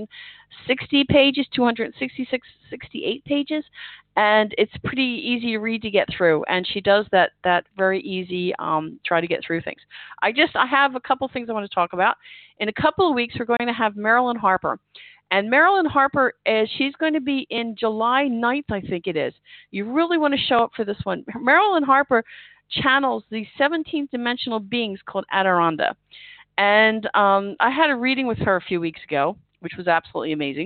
sixty pages, two hundred sixty-six, sixty-eight pages, and it's pretty easy to read to get through. And she does that that very easy um, try to get through things. I just I have a couple things I want to talk about. In a couple of weeks, we're going to have Marilyn Harper. And Marilyn Harper, is she's going to be in July ninth, I think it is. You really want to show up for this one. Marilyn Harper channels the seventeenth dimensional beings called Adirondda. And um, I had a reading with her a few weeks ago, which was absolutely amazing.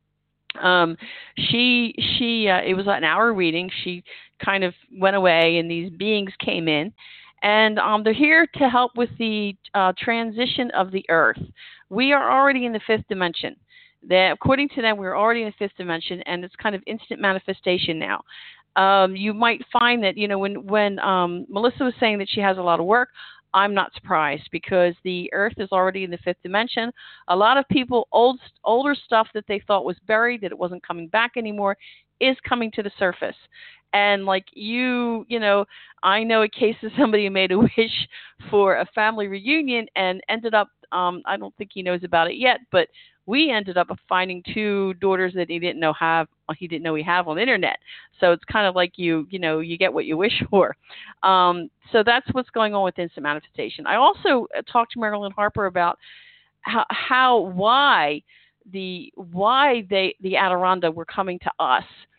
Um, she, she, uh, it was an hour reading. She kind of went away and these beings came in. And um, they're here to help with the uh, transition of the earth. We are already in the fifth dimension. That, according to them, we're already in the fifth dimension, and it's kind of instant manifestation now. Um, you might find that, you know, when, when um, Melissa was saying that she has a lot of work, I'm not surprised because the earth is already in the fifth dimension. A lot of people, old, older stuff that they thought was buried, that it wasn't coming back anymore, is coming to the surface. And like you, you know, I know a case of somebody who made a wish for a family reunion and ended up, um, I don't think he knows about it yet, but we ended up finding two daughters that he didn't know have he didn't know he have on the internet. So it's kind of like you you know you get what you wish for. Um, so that's what's going on with instant manifestation. I also talked to Marilyn Harper about how, how why the why they the Adirondda were coming to us.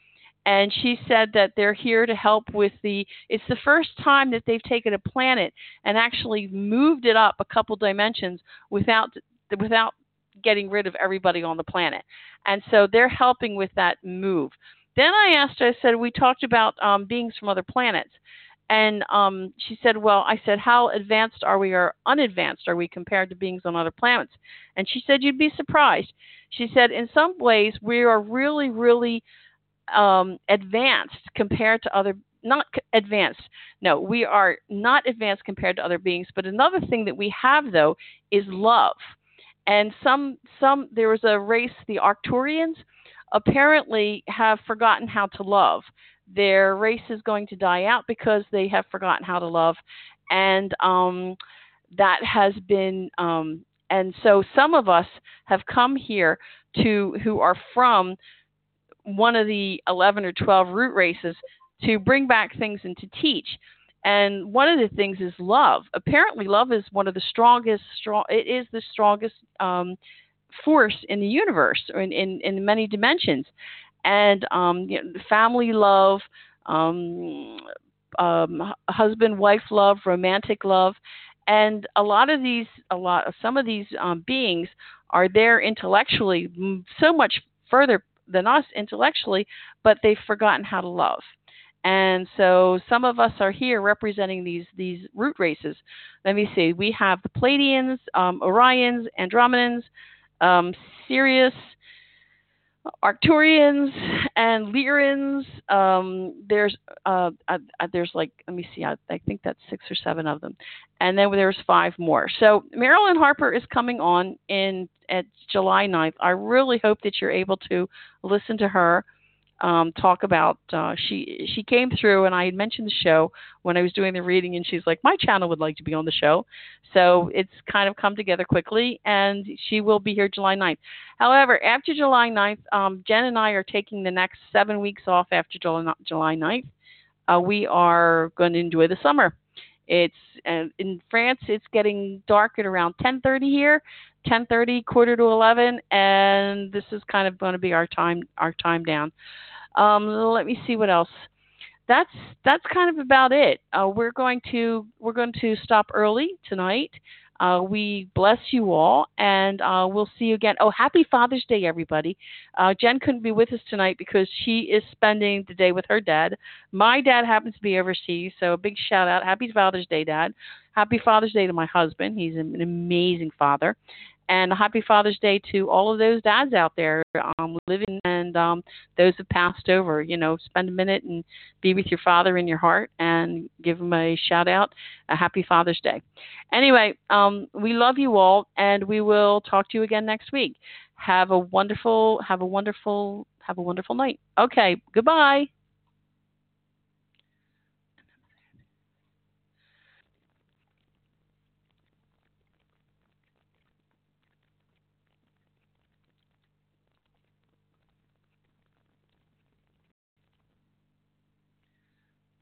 And she said that they're here to help with the, it's the first time that they've taken a planet and actually moved it up a couple dimensions without without getting rid of everybody on the planet. And so they're helping with that move. Then I asked her, I said, we talked about um, beings from other planets. And um, she said, well, I said, how advanced are we or unadvanced are we compared to beings on other planets? And she said, you'd be surprised. She said, in some ways, we are really, really um, advanced compared to other, not advanced. No, we are not advanced compared to other beings. But another thing that we have, though, is love. And some, some, there was a race, the Arcturians, apparently have forgotten how to love. Their race is going to die out because they have forgotten how to love. And um, that has been, um, and so some of us have come here to, who are from one of the eleven or twelve root races to bring back things and to teach. And one of the things is love. Apparently, love is one of the strongest. Strong. It is the strongest um, force in the universe, or in, in, in many dimensions. And um, you know, family love, um, um, husband-wife love, romantic love, and a lot of these, a lot of some of these um, beings are there intellectually, so much further than us intellectually, but they've forgotten how to love. And so some of us are here representing these these root races. Let me see. We have the Pleiadians, um, Orions, Andromedans, um, Sirius, Arcturians, and Lyrians. Um, there's uh, uh, there's like, let me see. I, I think that's six or seven of them. And then there's five more. So Marilyn Harper is coming on in at July ninth. I really hope that you're able to listen to her. Um, talk about uh, she she came through, and I had mentioned the show when I was doing the reading, and she's like, my channel would like to be on the show. So it's kind of come together quickly, and she will be here July ninth. However, after July ninth, um, Jen and I are taking the next seven weeks off after July ninth. Uh, we are going to enjoy the summer. It's uh, in France, it's getting dark at around ten thirty here. ten thirty, quarter to eleven, and this is kind of going to be our time our time down. Um, let me see what else. That's that's kind of about it. Uh, we're going to we're going to stop early tonight. Uh, we bless you all, and uh, we'll see you again. Oh, happy Father's Day, everybody. Uh, Jen couldn't be with us tonight because she is spending the day with her dad. My dad happens to be overseas, so a big shout out. Happy Father's Day, Dad. Happy Father's Day to my husband. He's an amazing father. And a happy Father's Day to all of those dads out there um, living and um, those who passed over. You know, spend a minute and be with your father in your heart and give him a shout out. A happy Father's Day. Anyway, um, we love you all, and we will talk to you again next week. Have a wonderful, have a wonderful, Have a wonderful night. Okay, goodbye.